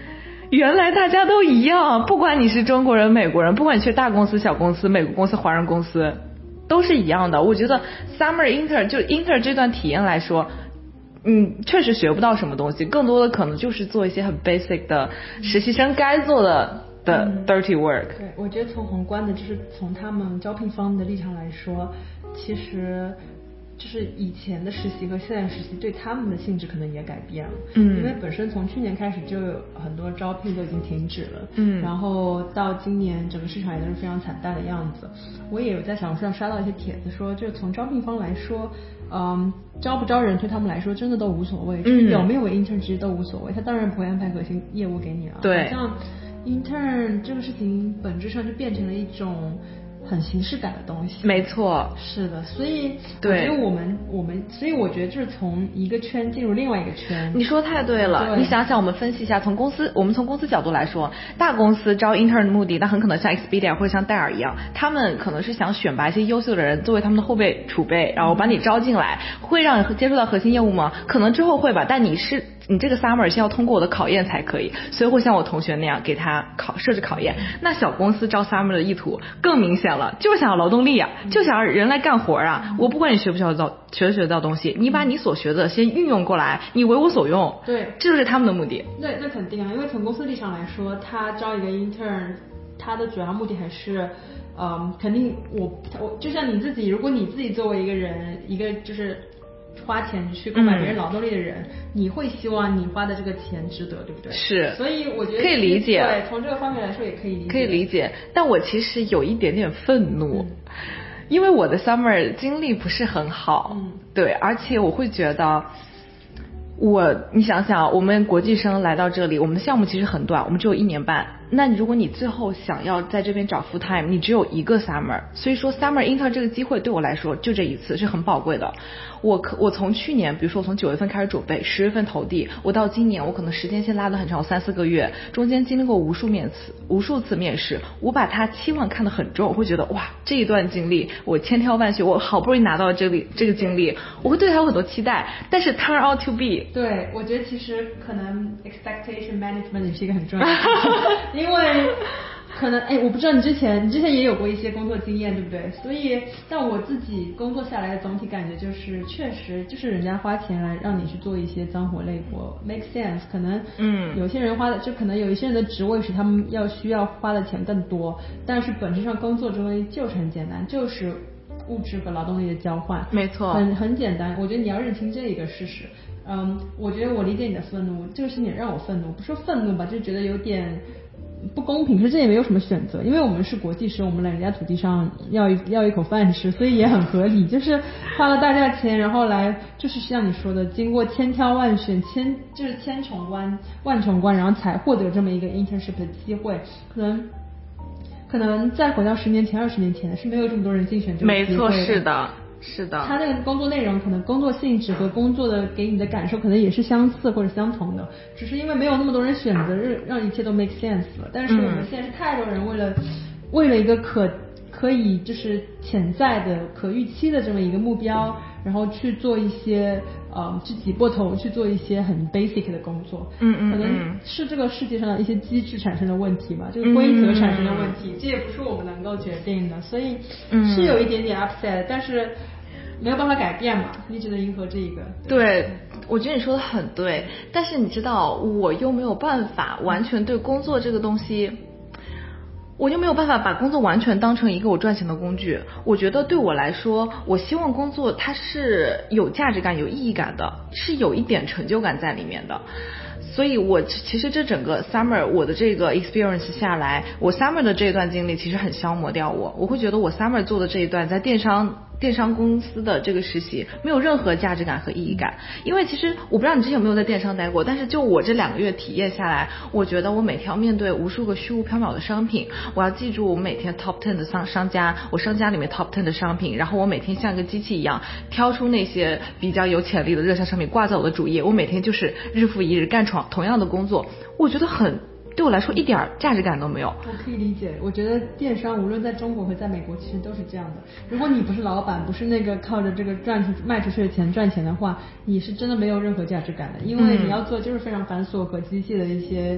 原来大家都一样，不管你是中国人、美国人，不管你去大公司、小公司、美国公司、华人公司，都是一样的。我觉得 Summer Intern 就 Intern 这段体验来说，确实学不到什么东西，更多的可能就是做一些很 basic 的实习生该做的dirty work。 对，我觉得从宏观的，就是从他们招聘方的立场来说，其实就是以前的实习和现在实习对他们的性质可能也改变了。因为本身从去年开始就有很多招聘都已经停止了。然后到今年整个市场也都是非常惨淡的样子。我也有在小红书上刷到一些帖子说，就从招聘方来说，招不招人对他们来说真的都无所谓，就是有没有 intern 其实都无所谓，他当然不会安排核心业务给你了。 对， 好像 intern 这个事情本质上就变成了一种很形式感的东西。 没错， 是的，所以对， 我觉得我们，所以我觉得就是从一个圈进入另外一个圈。 你说太对了，你想想，我们分析一下，我们从公司角度来说，大公司招 intern 的目的，那很可能像 Expedia 或者像戴尔一样，他们可能是想选拔一些优秀的人作为他们的后备储备，然后把你招进来，会让你接触到核心业务吗？可能之后会吧，但你这个 summer 先要通过我的考验才可以，所以会像我同学那样给他设置考验。那小公司招 summer 的意图更明显了，就是想要劳动力啊，就想要人来干活啊。我不管你学得学得到东西，你把你所学的先运用过来，你为我所用。 对， 这就是他们的目的。 对，那肯定啊，因为从公司立场来说，他招一个 intern， 他的主要目的还是肯定我就像你自己，如果你自己作为一个人，一个就是花钱去购买别人劳动力的人，你会希望你花的这个钱值得，对不对？ 是， 所以我觉得可以理解。 对，从这个方面来说也可以理解。 可以理解，但我其实有一点点愤怒，因为我的 summer 经历不是很好，对，而且我会觉得。你想想，我们国际生来到这里，我们的项目其实很短，我们只有1年半。那如果你最后想要在这边找 full time， 你只有一个 summer， 所以说 summer intern 这个机会对我来说就这一次是很宝贵的。我从去年，比如说我从9月份开始准备，10月份投递，我到今年我可能时间线拉得很长，我3-4个月，中间经历过无数次面试，我把它期望看得很重，我会觉得哇，这一段经历我千挑万选，我好不容易拿到这个经历，我会对它有很多期待，但是 turn out to be， 对，我觉得其实可能 expectation management 也是一个很重要的因为可能我不知道你之前也有过一些工作经验，对不对？所以但我自己工作下来的总体感觉就是确实就是人家花钱来让你去做一些脏活累活 make sense， 可能有些人就可能有一些人的职位使他们需要花的钱更多，但是本质上工作中就是很简单，就是物质和劳动力的交换。 没错， 很简单，我觉得你要认清这一个事实。我觉得我理解你的愤怒，这个事情也让我愤怒，不说愤怒吧，就觉得有点不公平，可是这也没有什么选择，因为我们是国际生，我们来人家土地上要一口饭吃，所以也很合理，就是花了大价钱，然后来就是像你说的，经过千挑万选，千重关万重关，然后才获得这么一个 internship 的机会，可能再回到10年前、20年前是没有这么多人竞选这个机会的。 没错，是的。 他那个工作内容可能工作性质和工作的给你的感受可能也是相似或者相同的，只是因为没有那么多人选择，让一切都 make sense 了。但是我们现在是太多人为了一个可以就是潜在的可预期的这么一个目标，然后去做一些去挤破头去做一些很 basic 的工作，可能是这个世界上的一些机制产生的问题吧，这个规则产生的问题，这也不是我们能够决定的，所以是有一点点 upset， 但是没有办法改变嘛，你只能迎合这一个。 对，我觉得你说的很对，但是你知道我又没有办法完全对工作这个东西，我又没有办法把工作完全当成一个我赚钱的工具。我觉得对我来说，我希望工作它是有价值感、有意义感的，是有一点成就感在里面的。所以我其实这整个 summer 我的这个 experience 下来，我 summer 的这一段经历其实很消磨掉我会觉得我 summer 做的这一段在电商公司的这个实习没有任何价值感和意义感。因为其实我不知道你之前有没有在电商待过，但是就我这2个月体验下来，我觉得我每天要面对无数个虚无缥缈的商品，我要记住我每天 top 10的商家，我商家里面 top 10的商品，然后我每天像一个机器一样挑出那些比较有潜力的热销商品挂在我的主页，我每天就是日复一日干同样的工作，我觉得对我来说一点价值感都没有。 我可以理解，我觉得电商无论在中国和在美国其实都是这样的。如果你不是老板，不是那个靠着这个卖出去的钱赚钱的话，你是真的没有任何价值感的，因为你要做就是非常繁琐和机械的一些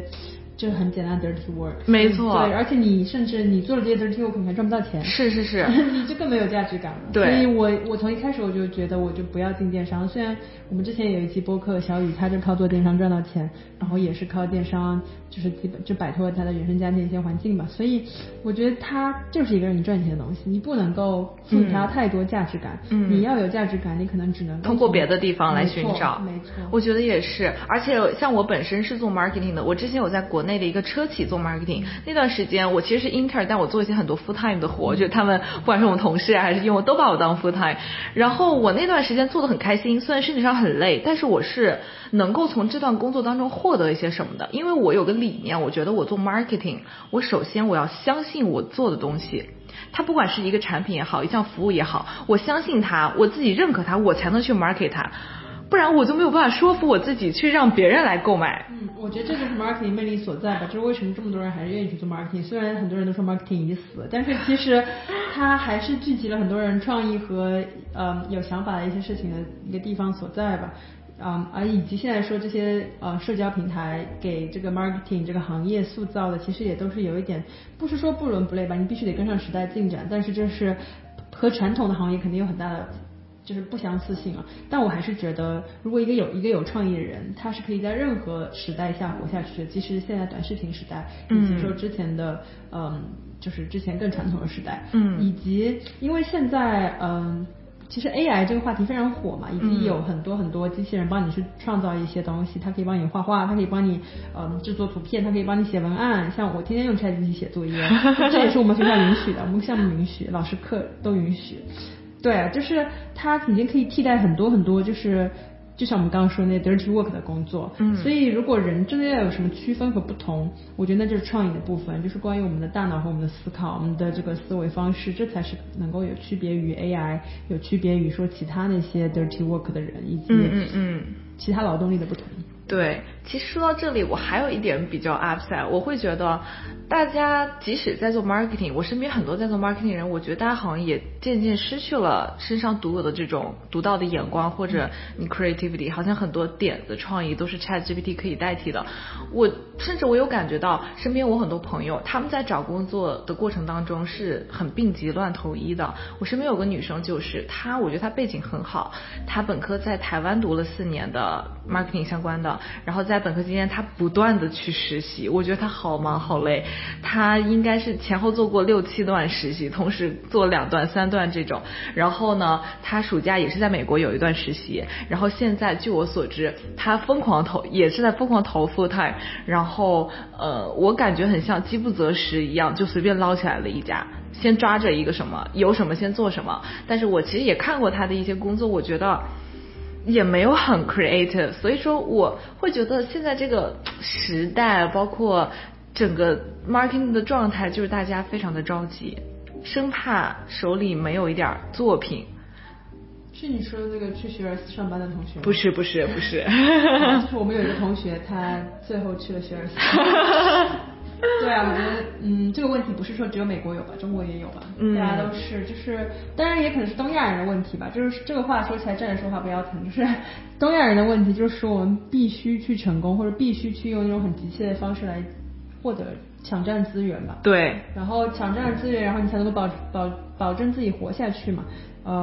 这很简单的 dirty work， 没错， 对，而且你甚至你做了这些 dirty work 你还赚不到钱， 是你就更没有价值感了。 对， 所以我从一开始我就觉得我就不要进电商，虽然我们之前有一期播客小雨他就靠做电商赚到钱，然后也是靠电商就是基本就摆脱了他的原生家庭一些环境吧，所以我觉得他就是一个让你赚钱的东西，你不能够赋予他太多价值感，你要有价值感你可能只能通过别的地方来寻找， 没错， 我觉得也是。而且像我本身是做 marketing 的，我之前有在国内的一个车企做 marketing， 那段时间我其实是 intern， 但我做一些很多 full time 的活，就是他们不管是我们同事还是用都把我当 full time， 然后我那段时间做得很开心，虽然身体上很累，但是我是能够从这段工作当中获得一些什么的，因为我有个理念，我觉得我做 marketing， 我首先我要相信我做的东西，它不管是一个产品也好，一项服务也好，我相信它，我自己认可它，我才能去 market 它，不然我就没有办法说服我自己去让别人来购买。 我觉得这就是 marketing 魅力所在吧，就是为什么这么多人还是愿意去做 marketing， 虽然很多人都说 marketing 已经死了，但是其实它还是聚集了很多人创意和有想法的一些事情的一个地方所在吧。而以及现在说这些社交平台给这个 marketing 这个行业塑造的，其实也都是有一点，不是说不伦不类吧，你必须得跟上时代进展，但是这是和传统的行业肯定有很大的就是不相似性啊。但我还是觉得，如果一个有创意的人，他是可以在任何时代下活下去的，即使现在短视频时代，以及说之前的就是之前更传统的时代，以及因为现在其实 AI 这个话题非常火嘛，以及有很多机器人帮你去创造一些东西，它可以帮你画画，它可以帮你制作图片，它可以帮你写文案，像我天天用 ChatGPT 写作业，这也是我们学校允许的，我们项目允许，老师课都允许。对，就是它已经可以替代很多就像我们刚刚说那 dirty work 的工作，所以如果人真的要有什么区分和不同，我觉得那就是创意的部分，就是关于我们的大脑和我们的思考，我们的这个思维方式，这才是能够有区别于 AI， 有区别于说其他那些 dirty work 的人以及其他劳动力的不同。 对，其实说到这里，我还有一点比较 upset， 我会觉得大家即使在做 marketing， 我身边很多在做 marketing 人，我觉得大家好像也渐渐失去了身上独有的这种独到的眼光，或者你 creativity， 好像很多点子创意都是 ChatGPT 可以代替的。甚至我有感觉到身边我很多朋友，他们在找工作的过程当中是很病急乱投医的。我身边有个女生，就是她，我觉得她背景很好，她本科在台湾读了4年的 marketing 相关的，然后在本科期间她不断的去实习，我觉得她好忙好累，她应该是前后做过6、7段实习，同时做2段3段这种。然后呢，她暑假也是在美国有一段实习，然后现在据我所知，她也是在疯狂投 full time， 然后我感觉很像饥不择食一样，就随便捞起来了一家，先抓着一个什么有什么先做什么。但是我其实也看过她的一些工作，我觉得也没有很 creative， 所以说我会觉得现在这个时代，包括整个 marketing 的状态，就是大家非常的着急，生怕手里没有一点作品。 是你说的那个去学而思上班的同学吗？ 不是就是我们有一个同学，他最后去了学而思。对啊，我觉得这个问题不是说只有美国有吧，中国也有吧，大家都是，就是当然也可能是东亚人的问题吧，就是这个话说起来站着说话不腰疼，就是东亚人的问题，就是说我们必须去成功，或者必须去用那种很急切的方式来获得抢占资源吧。 对， 然后抢占资源，然后你才能够保证自己活下去嘛。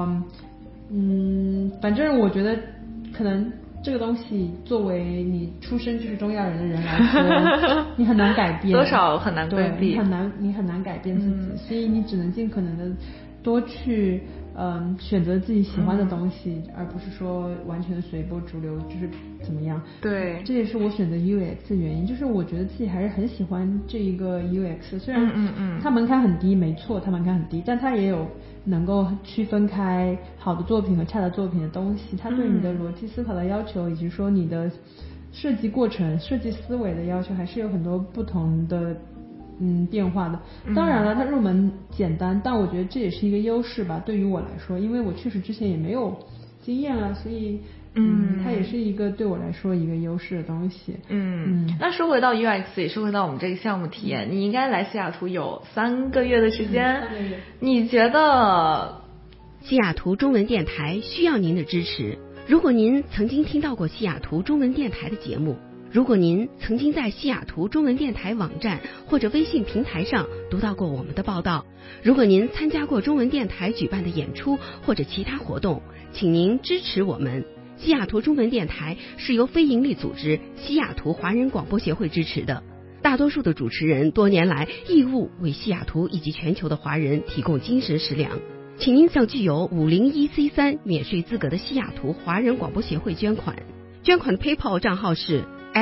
反正我觉得可能这个东西作为你出生就是中亚人的人来说，你很难改变， 多少很难规避， 你很难改变自己，所以你只能尽可能的多去选择自己喜欢的东西，而不是说完全随波逐流，就是怎么样。 对， 这也是我选择 UX 的原因，就是我觉得自己还是很喜欢这一个 UX， 虽然它门槛很低，没错，它门槛很低，但它也有能够区分开好的作品和差的作品的东西，它对你的逻辑思考的要求，以及说你的设计过程、设计思维的要求，还是有很多不同的变化的。当然了，它入门简单，但我觉得这也是一个优势吧，对于我来说，因为我确实之前也没有经验啊，所以它也是一个对我来说一个优势的东西。 那说回到 UX， 也说回到我们这个项目体验，你应该来西雅图有3个月的时间， 3个月， 你觉得西雅图中文电台需要您的支持。如果您曾经听到过西雅图中文电台的节目， 如果您曾经在西雅图中文电台网站或者微信平台上读到过我们的报道，如果您参加过中文电台举办的演出或者其他活动，请您支持我们。西雅图中文电台是由非营利组织西雅图华人广播协会支持的，大多数的主持人多年来义务为西雅图以及全球的华人提供精神食粮。请您向具有501C3免税资格的西雅图华人广播协会捐款。捐款的 PayPal 账号是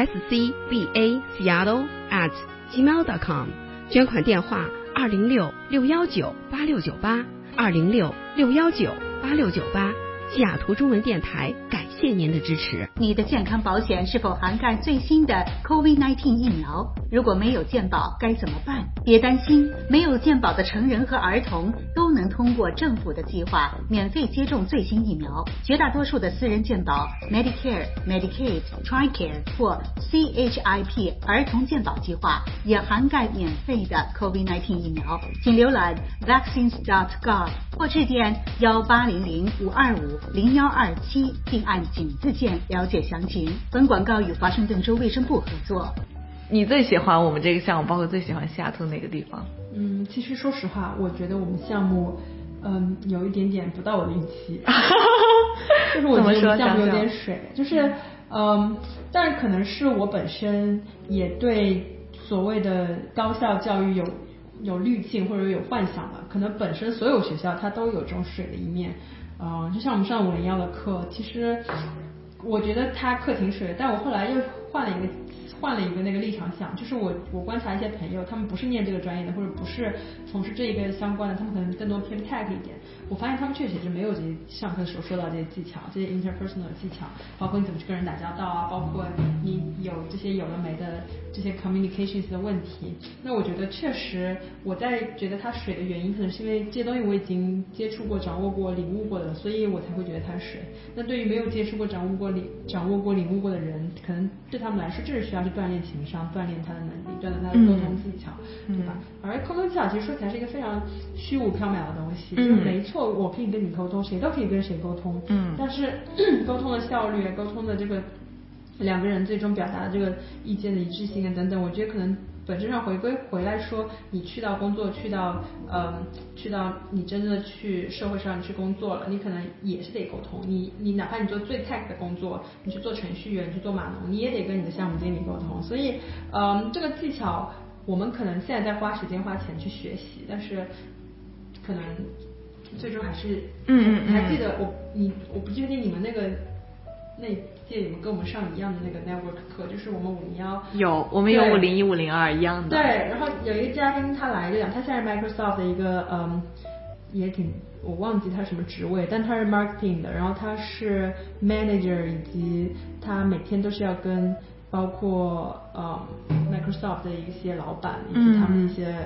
scbaseattle@gmail.com， 捐款电话206-619-8698 206-619-8698。西雅图中文电台感谢您的支持。 你的健康保险是否涵盖最新的 COVID-19 疫苗？如果没有健保该怎么办？别担心，没有健保的成人和儿童都能通过政府的计划免费接种最新疫苗。绝大多数的私人健保 Medicare、Medicaid、TRICARE 或 CHIP 儿童健保计划也涵盖免费的 COVID-19 疫苗。请浏览 vaccines.gov 或致电1800-525-0127并按井字键了解详情。本广告与华盛顿州卫生部合作。 你最喜欢我们这个项目，包括最喜欢西雅图哪个地方？ 其实说实话，我觉得我们项目有一点点不到我的预期。就是我觉得我们项目有点水，就是但可能是我本身也对所谓的高校教育有滤镜或者有幻想吧。可能本身所有学校它都有这种水的一面。就像我们上501的课，其实我觉得它课挺水的，但我后来又换了一个那个立场想，就是我观察一些朋友，他们不是念这个专业的，或者不是从事这一个相关的，他们可能更多偏 tech 一点。我发现他们确实是没有这些上课的时候说到这些技巧，这些 interpersonal 的技巧，包括你怎么去跟人打交道啊，包括你有这些有的没的这些 communications 的问题。那我觉得确实我在觉得它水的原因，可能是因为这些东西我已经接触过、掌握过、领悟过的，所以我才会觉得它水。那对于没有接触过、掌握过、领悟过的人，可能对他们来说就是需要去锻炼情商、锻炼他的能力、锻炼他的沟通技巧，对吧？而沟通技巧其实说起来是一个非常虚无缥缈的东西，就是没错，我可以跟你沟通，谁都可以跟谁沟通，但是沟通的效率、沟通的这个两个人最终表达的这个意见的一致性啊等等，我觉得可能本质上回来说，你去到工作，去到你真正的去社会上你去工作了，你可能也是得沟通。你哪怕你做最 tech 的工作，你去做程序员，你去做码农，你也得跟你的项目经理沟通。所以这个技巧我们可能现在在花时间花钱去学习，但是可能最终还是你还记得我不确定你们那届你们跟我们上一样的那个 network 课，就是我们501 我们有501、502一样的。 对，然后有一个嘉宾他来讲，他现在 Microsoft 的一个也挺我忘记他什么职位，但他是 marketing 的，然后他是 manager， 以及他每天都是要跟包括Microsoft 的一些老板以及他们一些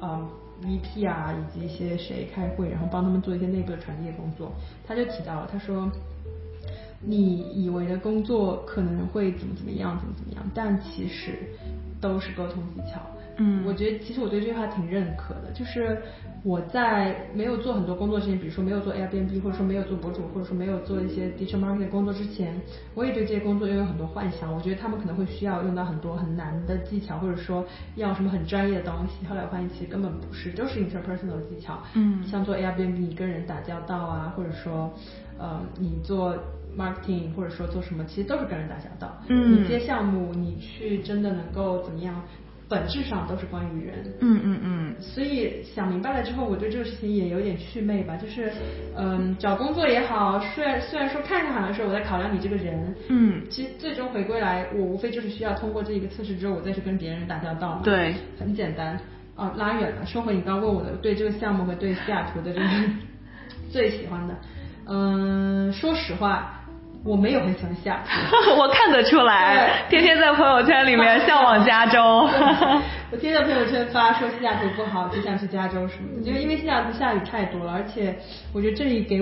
VP 啊以及一些谁开会，然后帮他们做一些内部的传递工作。他就提到了，他说你以为的工作可能会怎么样，但其实都是沟通技巧。我觉得其实我对这句话挺认可的，就是我在没有做很多工作之前，比如说没有做 Airbnb， 或者说没有做博主，或者说没有做一些 digital marketing 的工作之前，我也对这些工作拥有很多幻想。我觉得他们可能会需要用到很多很难的技巧，或者说要什么很专业的东西。后来我发现其实根本不是，都是 interpersonal 的技巧。像做 Airbnb 你跟人打交道啊，或者说你做marketing 或者说做什么，其实都是跟人打交道。你接项目，你去真的能够怎么样，本质上都是关于人。所以想明白了之后，我对这个事情也有点祛魅吧，就是找工作也好，虽然说看上好像是我在考量你这个人，其实最终回归来，我无非就是需要通过这一个测试之后，我再去跟别人打交道嘛。对，很简单。拉远了，说回你刚刚问我的对这个项目和对西雅图的这个最喜欢的，说实话。我没有很喜欢西雅图我看得出来，天天在朋友圈里面向往加州我天天在朋友圈发说西雅图不好，就想去加州什么的，就因为西雅图下雨太多了，而且我觉得这里给我的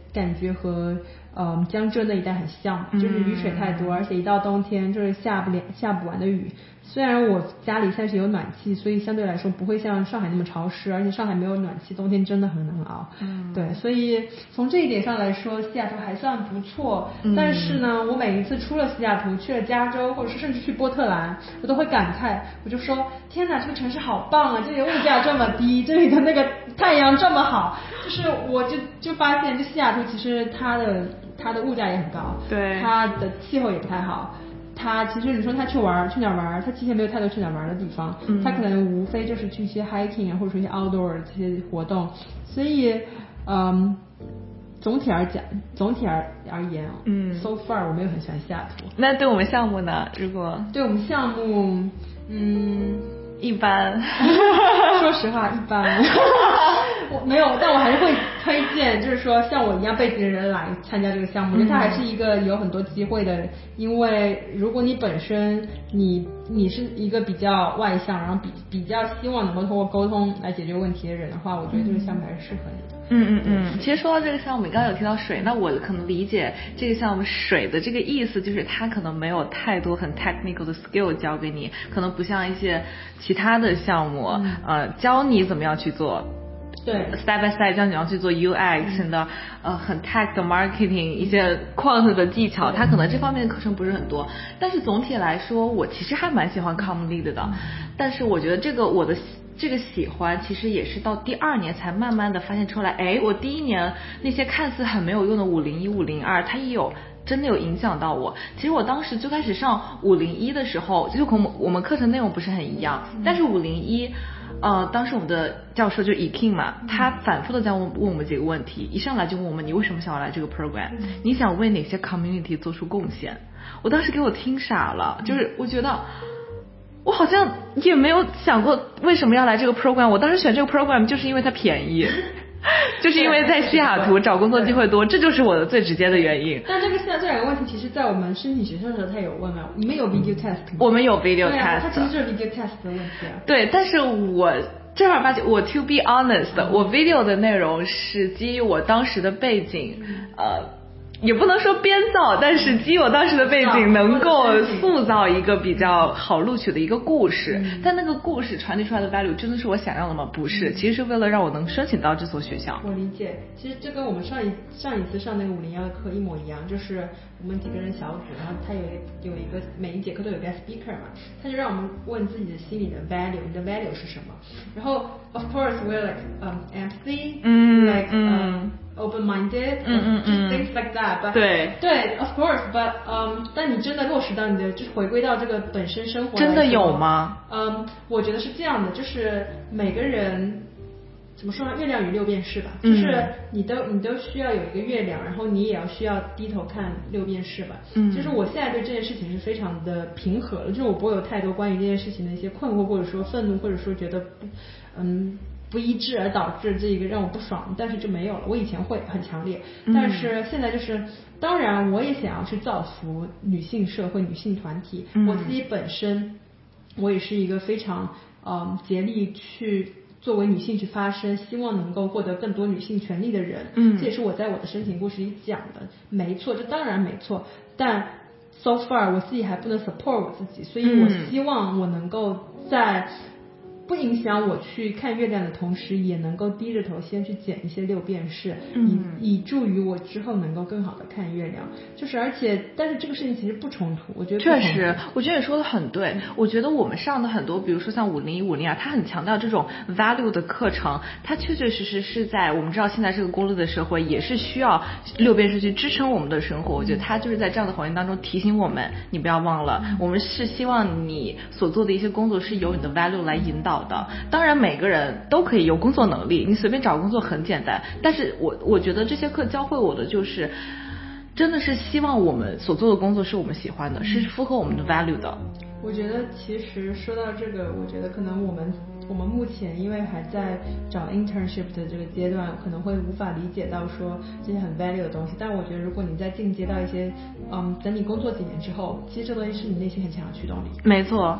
感觉和江浙那一带很像，就是雨水太多，而且一到冬天就是下不完的雨。虽然我家里算是有暖气，所以相对来说不会像上海那么潮湿，而且上海没有暖气，冬天真的很难熬。对，所以从这一点上来说，西雅图还算不错。但是呢，我每一次出了西雅图，去了加州，或者是甚至去波特兰，我都会感慨，我就说天哪，这个城市好棒啊！这里物价这么低，这里的那个太阳这么好，就是我就发现，就西雅图其实它的物价也很高， 对， 它的气候也不太好。他其实你说他去哪儿玩，他其实没有太多去哪儿玩的地方，他可能无非就是去一些 hiking 啊，或者说一些 outdoor 这些活动。所以总体而言，so far 我没有很喜欢西雅图。 那对我们项目呢？如果对我们项目， 一般， 说实话一般。我没有，但我还是会推荐，就是说像我一样背景的人来参加这个项目，我觉得它还是一个有很多机会的。因为如果你本身你是一个比较外向，然后比较希望能够通过沟通来解决问题的人的话，我觉得这个项目还是适合你的。 其实说到这个项目，你刚刚有提到水，那我可能理解这个项目水的这个意思，就是它可能没有太多很 technical 的 skill 教给你，可能不像一些其他的项目，教你怎么样去做。 对 ，step by step 教你要去做 UX 的很 tech 的 marketing 一些 quant 的技巧，它可能这方面的课程不是很多，但是总体来说，我其实还蛮喜欢 com lead 的，但是我觉得我的这个喜欢其实也是到第2年才慢慢的发现出来，我第1年那些看似很没有用的501、502，它也有真的有影响到我。其实我当时最开始上501的时候，就我们课程内容不是很一样，但是501。当时我们的教授就 Eking 嘛，他反复的在问我们几个问题，一上来就问我们你为什么想要来这个 program，你想为哪些 community 做出贡献。我当时给我听傻了，就是我觉得我好像也没有想过为什么要来这个 program， 我当时选这个 program 就是因为它便宜。就是因为在西雅图找工作机会多，这就是我的最直接的原因。 但这两个问题，其实在我们申请学校的时候他有问了，你们有 video test 吗？ 我们有 video test， 它其实就是 video test 的问题啊。 对，但是我正儿八经，我 to be honest，我 video 的内容是基于我当时的背景，也不能说编造，但是基于我当时的背景能够塑造一个比较好录取的一个故事，但那个故事传递出来的 value 真的是我想要的吗？不是，其实是为了让我能申请到这所学校。 我理解，其实这跟我们上一次上那个501的课一模一样，就是我们几个人小组，然后他有一个每一节课都有一个 speaker 嘛，他就让我们问自己的心里的 value， 你的 value 是什么？然后 of course we're like empathy， like open-minded， just things like that。对 ，of course，but 但你真的落实到你的，就是回归到这个本身生活来说， 真的有吗？ 我觉得是这样的，就是每个人。怎么说呢？月亮与六便士吧，就是你都需要有一个月亮，然后你也要需要低头看六便士吧。就是我现在对这件事情是非常的平和了，就是我不会有太多关于这件事情的一些困惑，或者说愤怒，或者说觉得不一致而导致这个让我不爽，但是就没有了。我以前会很强烈，但是现在就是，当然我也想要去造福女性社会、女性团体。我自己本身，我也是一个非常竭力去。作为女性去发声，希望能够获得更多女性权利的人，这也是我在我的申请故事里讲的，没错，这当然没错，但 so far 我自己还不能 support 我自己，所以我希望我能够在不影响我去看月亮的同时，也能够低着头先去捡一些六便士，以助于我之后能够更好的看月亮。就是但是这个事情其实不冲突，我觉得确实，我觉得你说的很对。我觉得我们上的很多，比如说像501、502，它很强调这种 value 的课程，它确确实实是在我们知道现在这个功利的社会，也是需要六便士去支撑我们的生活。我觉得它就是在这样的环境当中提醒我们，你不要忘了，我们是希望你所做的一些工作是由你的 value 来引导的。当然每个人都可以有工作能力，你随便找工作很简单，但是我觉得这些课教会我的就是真的是希望我们所做的工作是我们喜欢的，是符合我们的 value 的。 我觉得其实说到这个，我觉得可能我们目前因为还在找 internship 的这个阶段，可能会无法理解到说这些很 value 的东西，但我觉得如果你再进阶到一些等你工作几年之后，其实这东西是你内心很强的驱动力。 没错， 对。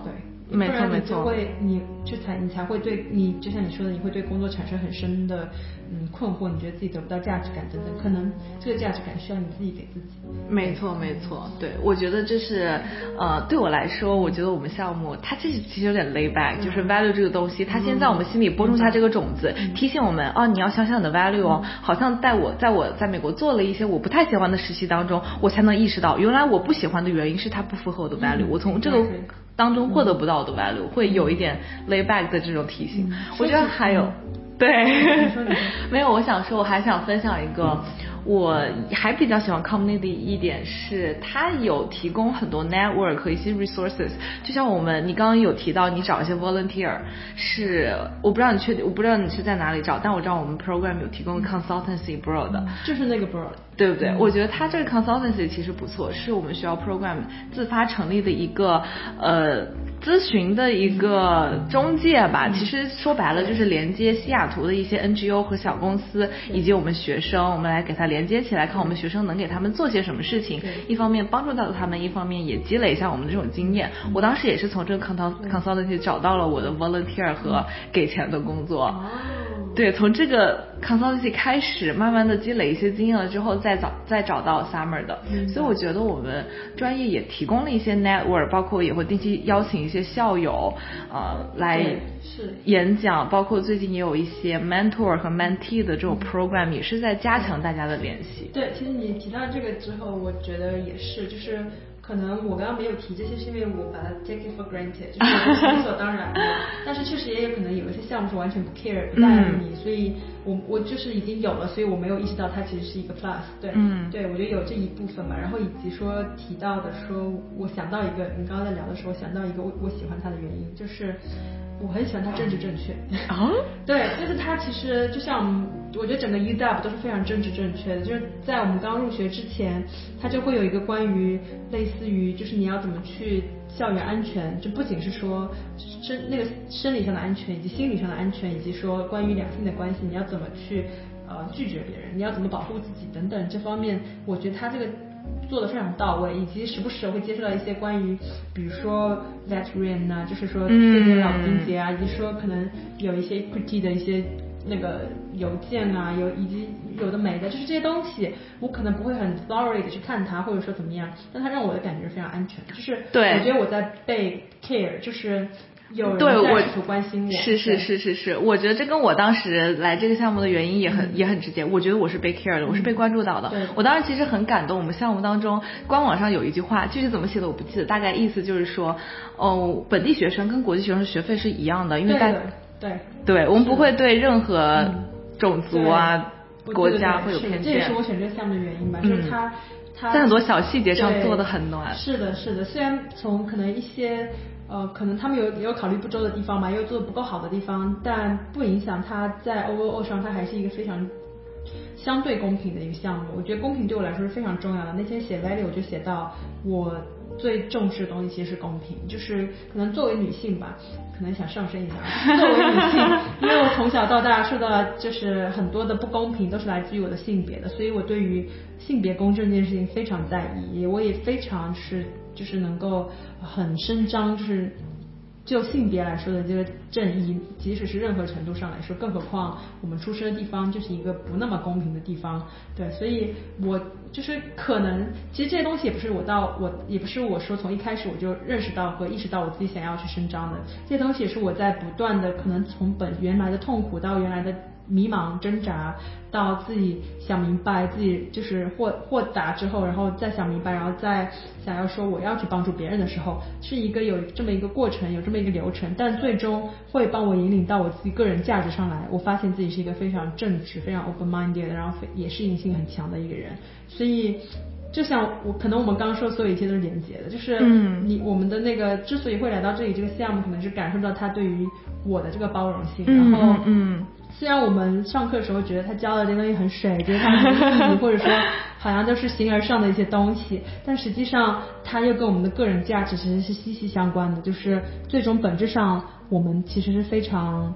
没错不然没错， 你就会你才会对你就像你说的，你会对工作产生很深的困惑，你觉得自己得不到价值感等等，可能这个价值感需要你自己给自己。 没错没错，对，我觉得这是对我来说，我觉得我们项目它其实有点 lay back，就是 value 这个东西，它先在我们心里播种下这个种子，提醒我们你要想想你的 value 哦，好像在我在美国做了一些我不太喜欢的实习当中，我才能意识到原来我不喜欢的原因是它不符合我的 value，我从这个当中获得不到我的 value，会有一点 lay back 的这种提醒。我觉得还有对，没有，我想说我还想分享一个我还比较喜欢 company 的一点是，它有提供很多 network 和一些 resources， 就像你刚刚有提到你找一些 volunteer， 是我不知道你是在哪里找，但我知道我们 program 有提供 consultancy abroad 的， 就是那个 abroad， 对不对？我觉得它这个 consultancy 其实不错，是我们学校 program 自发成立的一个咨询的一个中介吧，其实说白了就是连接西雅图的一些 NGO 和小公司以及我们学生，我们来给它连接起来，看我们学生能给他们做些什么事情，一方面帮助到他们，一方面也积累一下我们的这种经验。我当时也是从这个 consultancy 找到了我的 volunteer 和给钱的工作，对，从这个 consultancy 开始慢慢的积累一些经验了之后再找到 summer 的，所以我觉得我们专业也提供了一些 network， 包括也会定期邀请一些校友来演讲，包括最近也有一些 mentor 和 mentee 的这种 program， 也是在加强大家的联系。 对，其实你提到这个之后，我觉得也是，就是可能我刚刚没有提这些，是因为我把它 take it for granted， 就是理所当然的。但是确实也有可能有一些项目是完全不 care 不在乎你，所以我就是已经有了，所以我没有意识到它其实是一个 plus。对，对，我觉得有这一部分吧。然后以及说提到的说，我想到一个，你刚刚在聊的时候想到一个我喜欢它的原因，就是我很喜欢它政治正确。对，就是它其实就像我觉得整个 UW 都是非常政治正确的，就是在我们刚入学之前，它就会有一个关于类似于就是你要怎么去校园安全，就不仅是说那个生理上的安全，以及心理上的安全，以及说关于两性的关系，你要怎么去拒绝别人，你要怎么保护自己等等这方面，我觉得它这个做得非常到位，以及时不时会接触到一些关于比如说 veteran 啊，就是说这些老兵节啊，以及说可能有一些 equity 的一些那个邮件啊，以及有的没的，就是这些东西我可能不会很 thoroughly 的去看它，或者说怎么样，但它让我的感觉非常安全，就是我觉得我在被 care， 就是有人在试图关心我。 是，我觉得这跟我当时来这个项目的原因也很直接。我觉得我是被 care 的，我是被关注到的。我当时其实很感动。我们项目当中官网上有一句话，具体怎么写的我不记得，大概意思就是说，本地学生跟国际学生学费是一样的，因为对，我们不会对任何种族啊国家会有偏见。 这也是我选这个项目的原因吧，就是它在很多小细节上做得很暖。 是的，虽然从可能一些可能他们也有考虑不周的地方吧，也有做得不够好的地方，但不影响它在 overall 上，它还是一个非常相对公平的一个项目。我觉得公平对我来说是非常重要的。那天写 value 我就写到我最重视的东西其实是公平，就是可能作为女性吧，可能想上升一下，作为女性，因为我从小到大受到就是很多的不公平都是来自于我的性别的，所以我对于性别公正这件事情非常在意，我也非常就是能够很伸张就性别来说的这个正义，即使是任何程度上来说，更何况我们出生的地方就是一个不那么公平的地方，对，所以我就是可能其实这些东西也不是我说从一开始我就认识到和意识到我自己想要去伸张的，这些东西也是我在不断的可能从原来的痛苦到原来的迷茫挣扎，到自己想明白，自己就是豁达之后，然后再想明白，然后再想要说我要去帮助别人的时候，是一个有这么一个过程，有这么一个流程，但最终会帮我引领到我自己个人价值上来。我发现自己是一个非常正直、非常 open minded， 然后也适应性很强的一个人，所以就像可能我们刚刚说的所有一切都是连结的，就是我们的那个之所以会来到这里这个项目，可能是感受到他对于我的这个包容性，然后虽然我们上课的时候觉得他教的这些东西很水，觉得他没意义，或者说好像都是形而上的一些东西，但实际上它又跟我们的个人价值其实是息息相关的，就是最终本质上我们其实是非常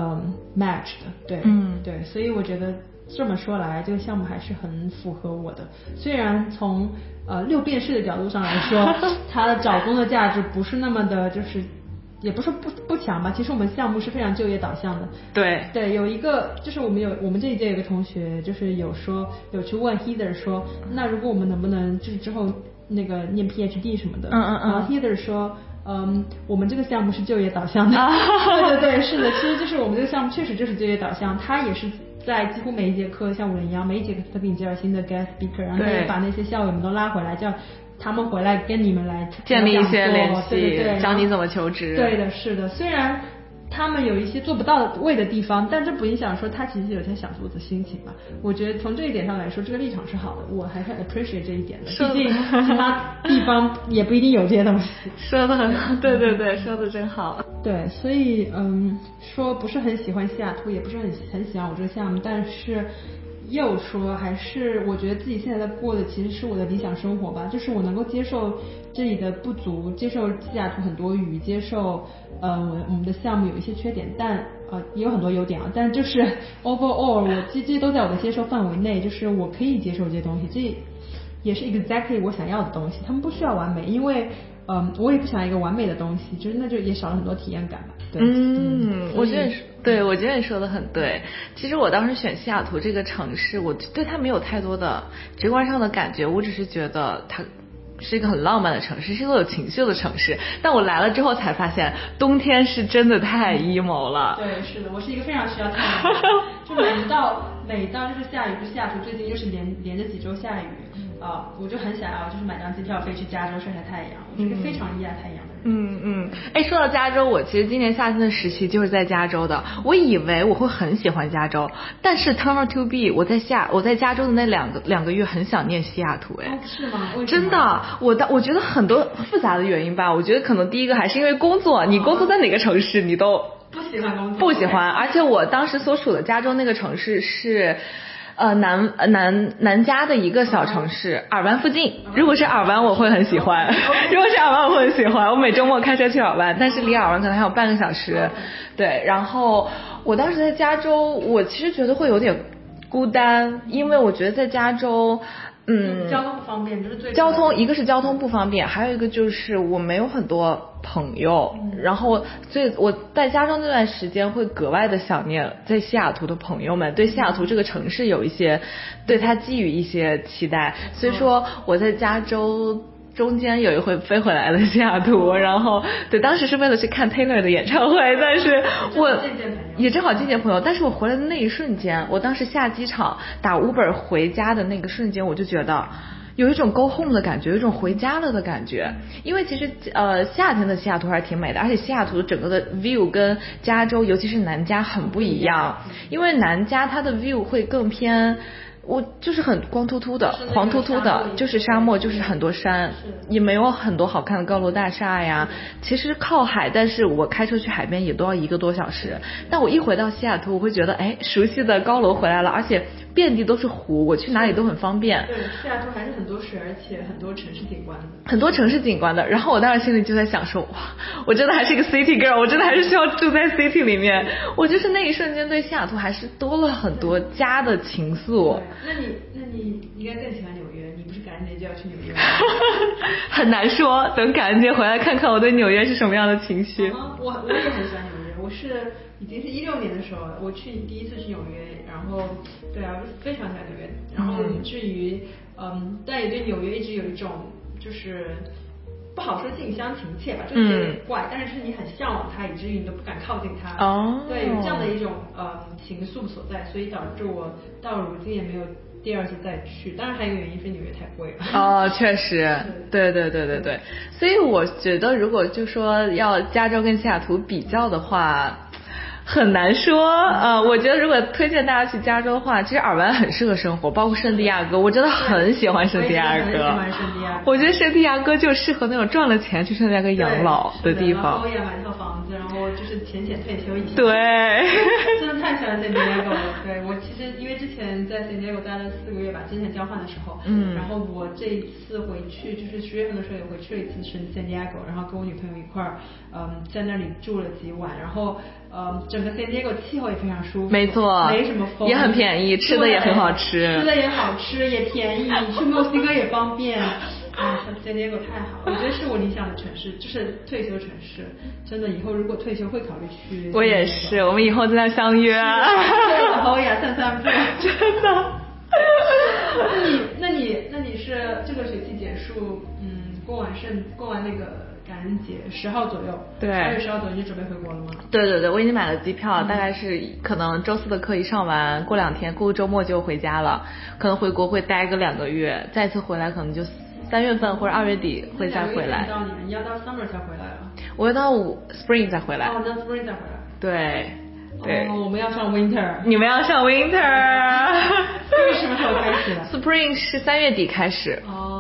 match 的，对，对，所以我觉得这么说来，这个项目还是很符合我的。虽然从六便士的角度上来说，它的找工的价值不是那么的，就是也不是不强吧，其实我们项目是非常就业导向的。对，有一个就是我们这一届有个同学就是有去问 Heather 说，那如果我们能不能就是之后那个念 PhD 什么的，然后 Heather 说。我们这个项目是就业导向的。对，是的，其实就是我们这个项目确实就是就业导向，它也是在几乎每一节课像我一样，每一节课都给你介绍新的 guest speaker， 然后也把那些校友们都拉回来，叫他们回来跟你们来建立一些联系， 对， 教你怎么求职。 对的，是的，虽然他们有一些做不到位的地方，但这不影响说他其实有些想做的心情吧。我觉得从这一点上来说，这个立场是好的，我还是 appreciate 这一点的。毕竟其他地方也不一定有这些东西。 说的很好，对，说的真好。 对，所以说不是很喜欢西雅图，也不是很喜欢我这个项目，但是又说还是我觉得自己现在在过的其实是我的理想生活吧，就是我能够接受这里的不足，接受西雅图很多雨，接受我们的项目有一些缺点，但也有很多优点啊，但就是 overall 我这些都在我的接受范围内，就是我可以接受这些东西，这也是 exactly 我想要的东西，他们不需要完美，因为我也不想要一个完美的东西，就是那就也少了很多体验感吧。对， 我觉得你说的很对。其实我当时选西雅图这个城市，我对它没有太多的直观上的感觉，我只是觉得它是一个很浪漫的城市，是一个有情绪的城市。但我来了之后才发现，冬天是真的太 emo 了。 对，是的，我是一个非常需要太阳的人，就每到就是下雨，就西雅图最近又是连着几周下雨，我就很想要就是买张机票飞去加州晒晒太阳，我是一个非常依赖太阳的人。 说到加州，我其实今年夏天的实习就是在加州的。我以为我会很喜欢加州，但是 turn out to be 我在加州的那两个月很想念西雅图。 是吗？ 真的，我觉得很多复杂的原因吧。我觉得可能第一个还是因为工作，你工作在哪个城市你都不喜欢工作， 不喜欢。而且我当时所处的加州那个城市是南加的一个小城市，尔湾附近。如果是尔湾我会很喜欢，我每周末开车去尔湾，但是离尔湾可能还有半个小时。对，然后我当时在加州，我其实觉得会有点孤单，因为我觉得在加州交通不方便，就是一个是交通不方便，还有一个就是我没有很多朋友，然后所以我在加州那段时间会格外的想念在西雅图的朋友们，对西雅图这个城市有一些对它寄予一些期待，所以说我在加州中间有一回飞回来了西雅图，然后对，当时是为了去看 Taylor 的演唱会，但是我也正好见见朋友，但是我回来的那一瞬间，我当时下机场打 Uber 回家的那个瞬间，我就觉得有一种 go home 的感觉，有一种回家了的感觉。因为其实夏天的西雅图还是挺美的，而且西雅图整个的 view 跟加州尤其是南加很不一样，因为南加它的 view 会更偏我就是很光秃秃的黄秃秃的，就是沙漠，就是很多山，也没有很多好看的高楼大厦呀。其实靠海，但是我开车去海边也都要1个多小时。但我一回到西雅图，我会觉得哎，熟悉的高楼回来了，而且遍地都是湖，我去哪里都很方便。 对，西雅图还是很多水，而且很多城市景观的。 很多城市景观的。然后我当时心里就在想说，哇，我真的还是一个 city girl， 我真的还是需要住在 city 里面。我就是那一瞬间对西雅图还是多了很多家的情愫。 那你应该更喜欢纽约，你不是感恩节就要去纽约吗？ 很难说，等感恩节回来看看我对纽约是什么样的情绪。 我也很喜欢纽约，我是已经是16年的时候了，我第一次去纽约，然后对啊，非常喜欢纽约，然后以至于但也对纽约一直有一种就是不好说近乡情切吧，就是有点怪，但是就是你很向往它，以至于你都不敢靠近它。对，有这样的一种情愫所在，所以导致我到如今也没有第二次再去。当然还有一个原因是纽约太贵了。 确实，对。所以我觉得如果就说要加州跟西雅图比较的话，很难说。我觉得如果推荐大家去加州的话，其实尔湾很适合生活，包括圣地亚哥，我真的很喜欢圣地亚哥。我觉得圣地亚哥就适合那种赚了钱去圣地亚哥养老的地方。 然后我也买套房子，然后就是浅退休一下。 对， 真的太喜欢圣地亚哥了。对，我其实因为之前在圣地亚哥待了4个月吧，之前交换的时候，然后我这一次回去就是10月份的时候也回去了一次圣地亚哥，然后跟我女朋友一块儿在那里住了几晚，然后整个 San Diego 气候也非常舒服， 没错， 没什么风， 也很便宜，吃的也很好吃， 也好吃，也便宜，去墨西哥也方便。 San Diego 太好了，我觉得是我理想的城市，就是退休城市。真的，以后如果退休会考虑去。 我也是，我们以后在那相约。 然后呀，散散步。 真的。 那你是这个学期结束，过完那个感恩节10号左右， 对 2月10号左右就准备回国了吗？ 对，我已经买了机票，大概是可能周4的课一上完，过2天，过个周末就回家了，可能回国会待个2个月，再次回来可能就3月份或者2月底会再回来。 你要到 summer 才回来了？ 我要到spring 再回来。 哦，到 spring 再回来。 对。 我们要上 winter。 你们要上 winter。 spring 什么时候开始的？ spring 是3月底开始。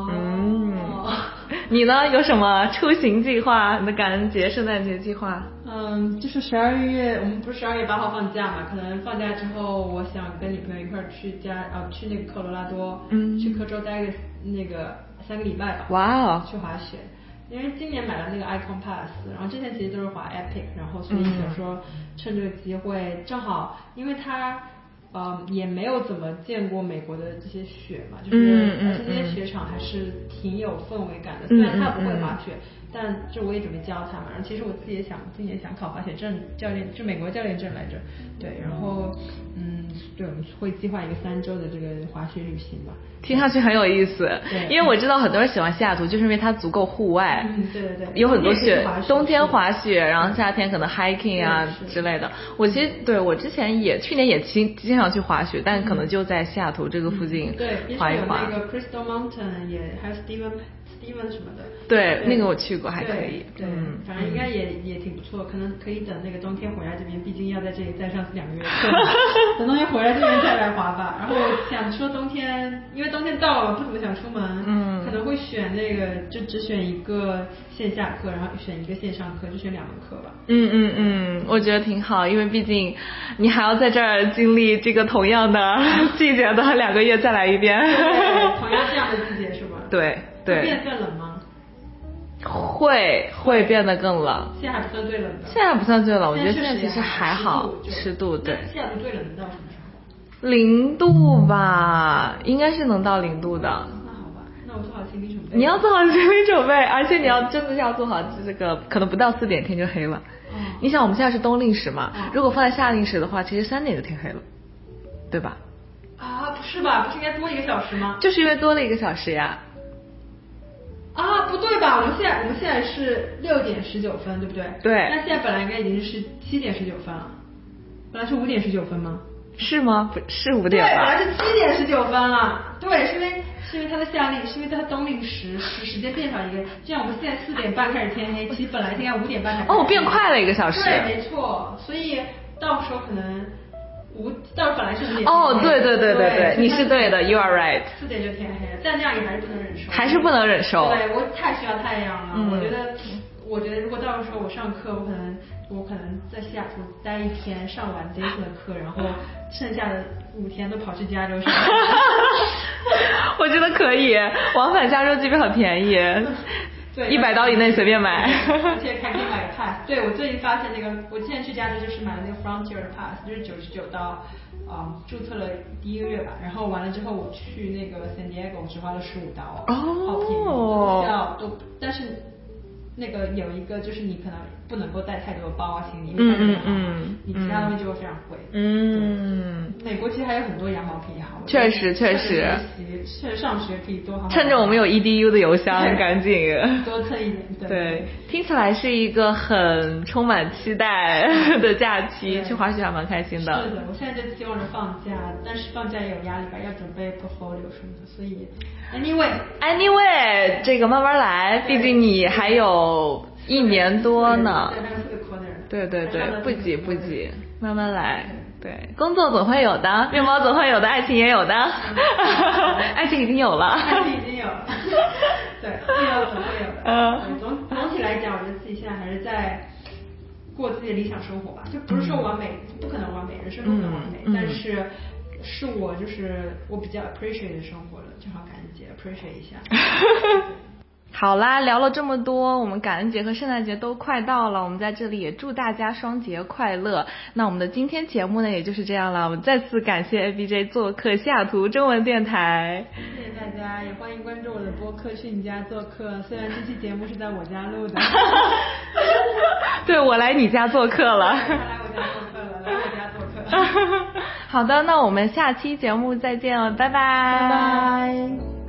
你呢？有什么出行计划？你的感恩节、圣诞节计划？ 就是12月，我们不是12月8号放假嘛？可能放假之后，我想跟女朋友一块儿去那个科罗拉多，去科州待个那个3个礼拜吧。 哇哦！ 去滑雪，因为今年买了那个 Icon Pass， 然后之前其实都是滑 Epic， 然后所以想说趁这个机会，正好因为它也没有怎么见过美国的这些雪嘛，就是而且这些雪场还是挺有氛围感的，虽然他不会滑雪，但就我也准备教他嘛。然后其实我自己也今年想考滑雪证教练，就美国教练证来着。对，然后对，我们会计划一个3周的这个滑雪旅行吧。 听上去很有意思，因为我知道很多人喜欢西雅图，就是因为它足够户外， 对， 有很多雪，冬天滑雪，然后夏天可能 hiking 啊之类的。我其实我之前去年也经常去滑雪，但可能就在西雅图这个附近滑一滑。 对，那个 Crystal Mountain 也还有 Steven 什么的。 对，那个我去过，还可以。 对，反正应该也挺不错，可能可以等那个冬天回来这边，毕竟要在这里再上2个月课，等冬天回来这边再来滑吧。然后我想说冬天，因为冬天到了，不怎么想出门，可能会选那个就只选一个线下课，然后选一个线上课，就选2门课吧。 我觉得挺好，因为毕竟你还要在这儿经历这个同样的季节的2个月再来一遍。 对，同样这样的季节是吧？ 对。 会变更冷吗？ 会变得更冷。 现在还不算最冷的。 现在不算最冷，我觉得现在其实还好，10度。对。 西雅图最冷能到什么时候 ？0度吧，应该是能到0度的。 那好吧，那我做好心理准备。 你要做好心理准备，而且你要真的要做好这个，可能不到4点天就黑了。你想我们现在是冬令时嘛，如果放在夏令时的话，其实3点就天黑了，对吧？ 不是吧？不是应该多1个小时吗？ 就是因为多了1个小时呀。 不对吧？我们现在是6点19分，对不对？ 对。 那现在本来应该已经是7点19分了，本来是5点19分吗？ 是吗？不是5点吧？ 对，本来是7点19分了。对，是因为它的夏令，是因为它冬令时间变少1个，就像我们现在4点半开始天黑，其实本来应该5点半开始。 变快了1个小时。 对，没错。所以到时候可能本来是5点。 对，你是对的 ，You are right。 4点就天黑了，但这样也还是不能忍受。 还是不能忍受。 对，我太需要太阳了。我觉得如果到时候我上课，我可能在西雅图待1天，上完这一次的课，然后剩下的5天都跑去加州上。 我觉得可以，往返加州机票很便宜。对，$100以内随便买。 而且还可以买个 pass。对，我最近发现那个，我之前去加州就是买了那个 Frontier 的 pass， 就是99刀，注册了第1个月吧，然后完了之后我去那个 San Diego 只花了15刀，好便宜，但是那个有一个就是你可能不能够带太多的包啊行李，因为太热了，你其他东西就会非常贵。美国其实还有很多羊毛可以薅。确实。趁上学可以多薅。 趁着我们有 EDU 的邮箱，赶紧多蹭一点。 对，听起来是一个很充满期待的假期，去滑雪还蛮开心的。 是的，我现在就希望着放假，但是放假也有压力吧，要准备 portfolio 什么的，所以 anyway 这个慢慢来，毕竟你还有1年多呢。对，不急，慢慢来。对，工作总会有的，面包总会有的，爱情也有的。爱情已经有了。 爱情已经有了。对，面包总会有的。总体来讲，我觉得自己现在还是在过自己的理想生活吧，就不是说完美，不可能完美，人生不可能完美，但是我比较 appreciate 的生活了，正好感恩节 appreciate 一下。 好啦，聊了这么多，我们感恩节和圣诞节都快到了，我们在这里也祝大家双节快乐。那我们的今天节目呢，也就是这样了。我们再次感谢 ABJ 做客西雅图中文电台， 谢谢大家，也欢迎关注我的播客去你家做客。虽然这期节目是在我家录的， 对，我来你家做客了， 他来我家做客了，来我家做客。 好的，那我们下期节目再见了，拜拜， 拜拜。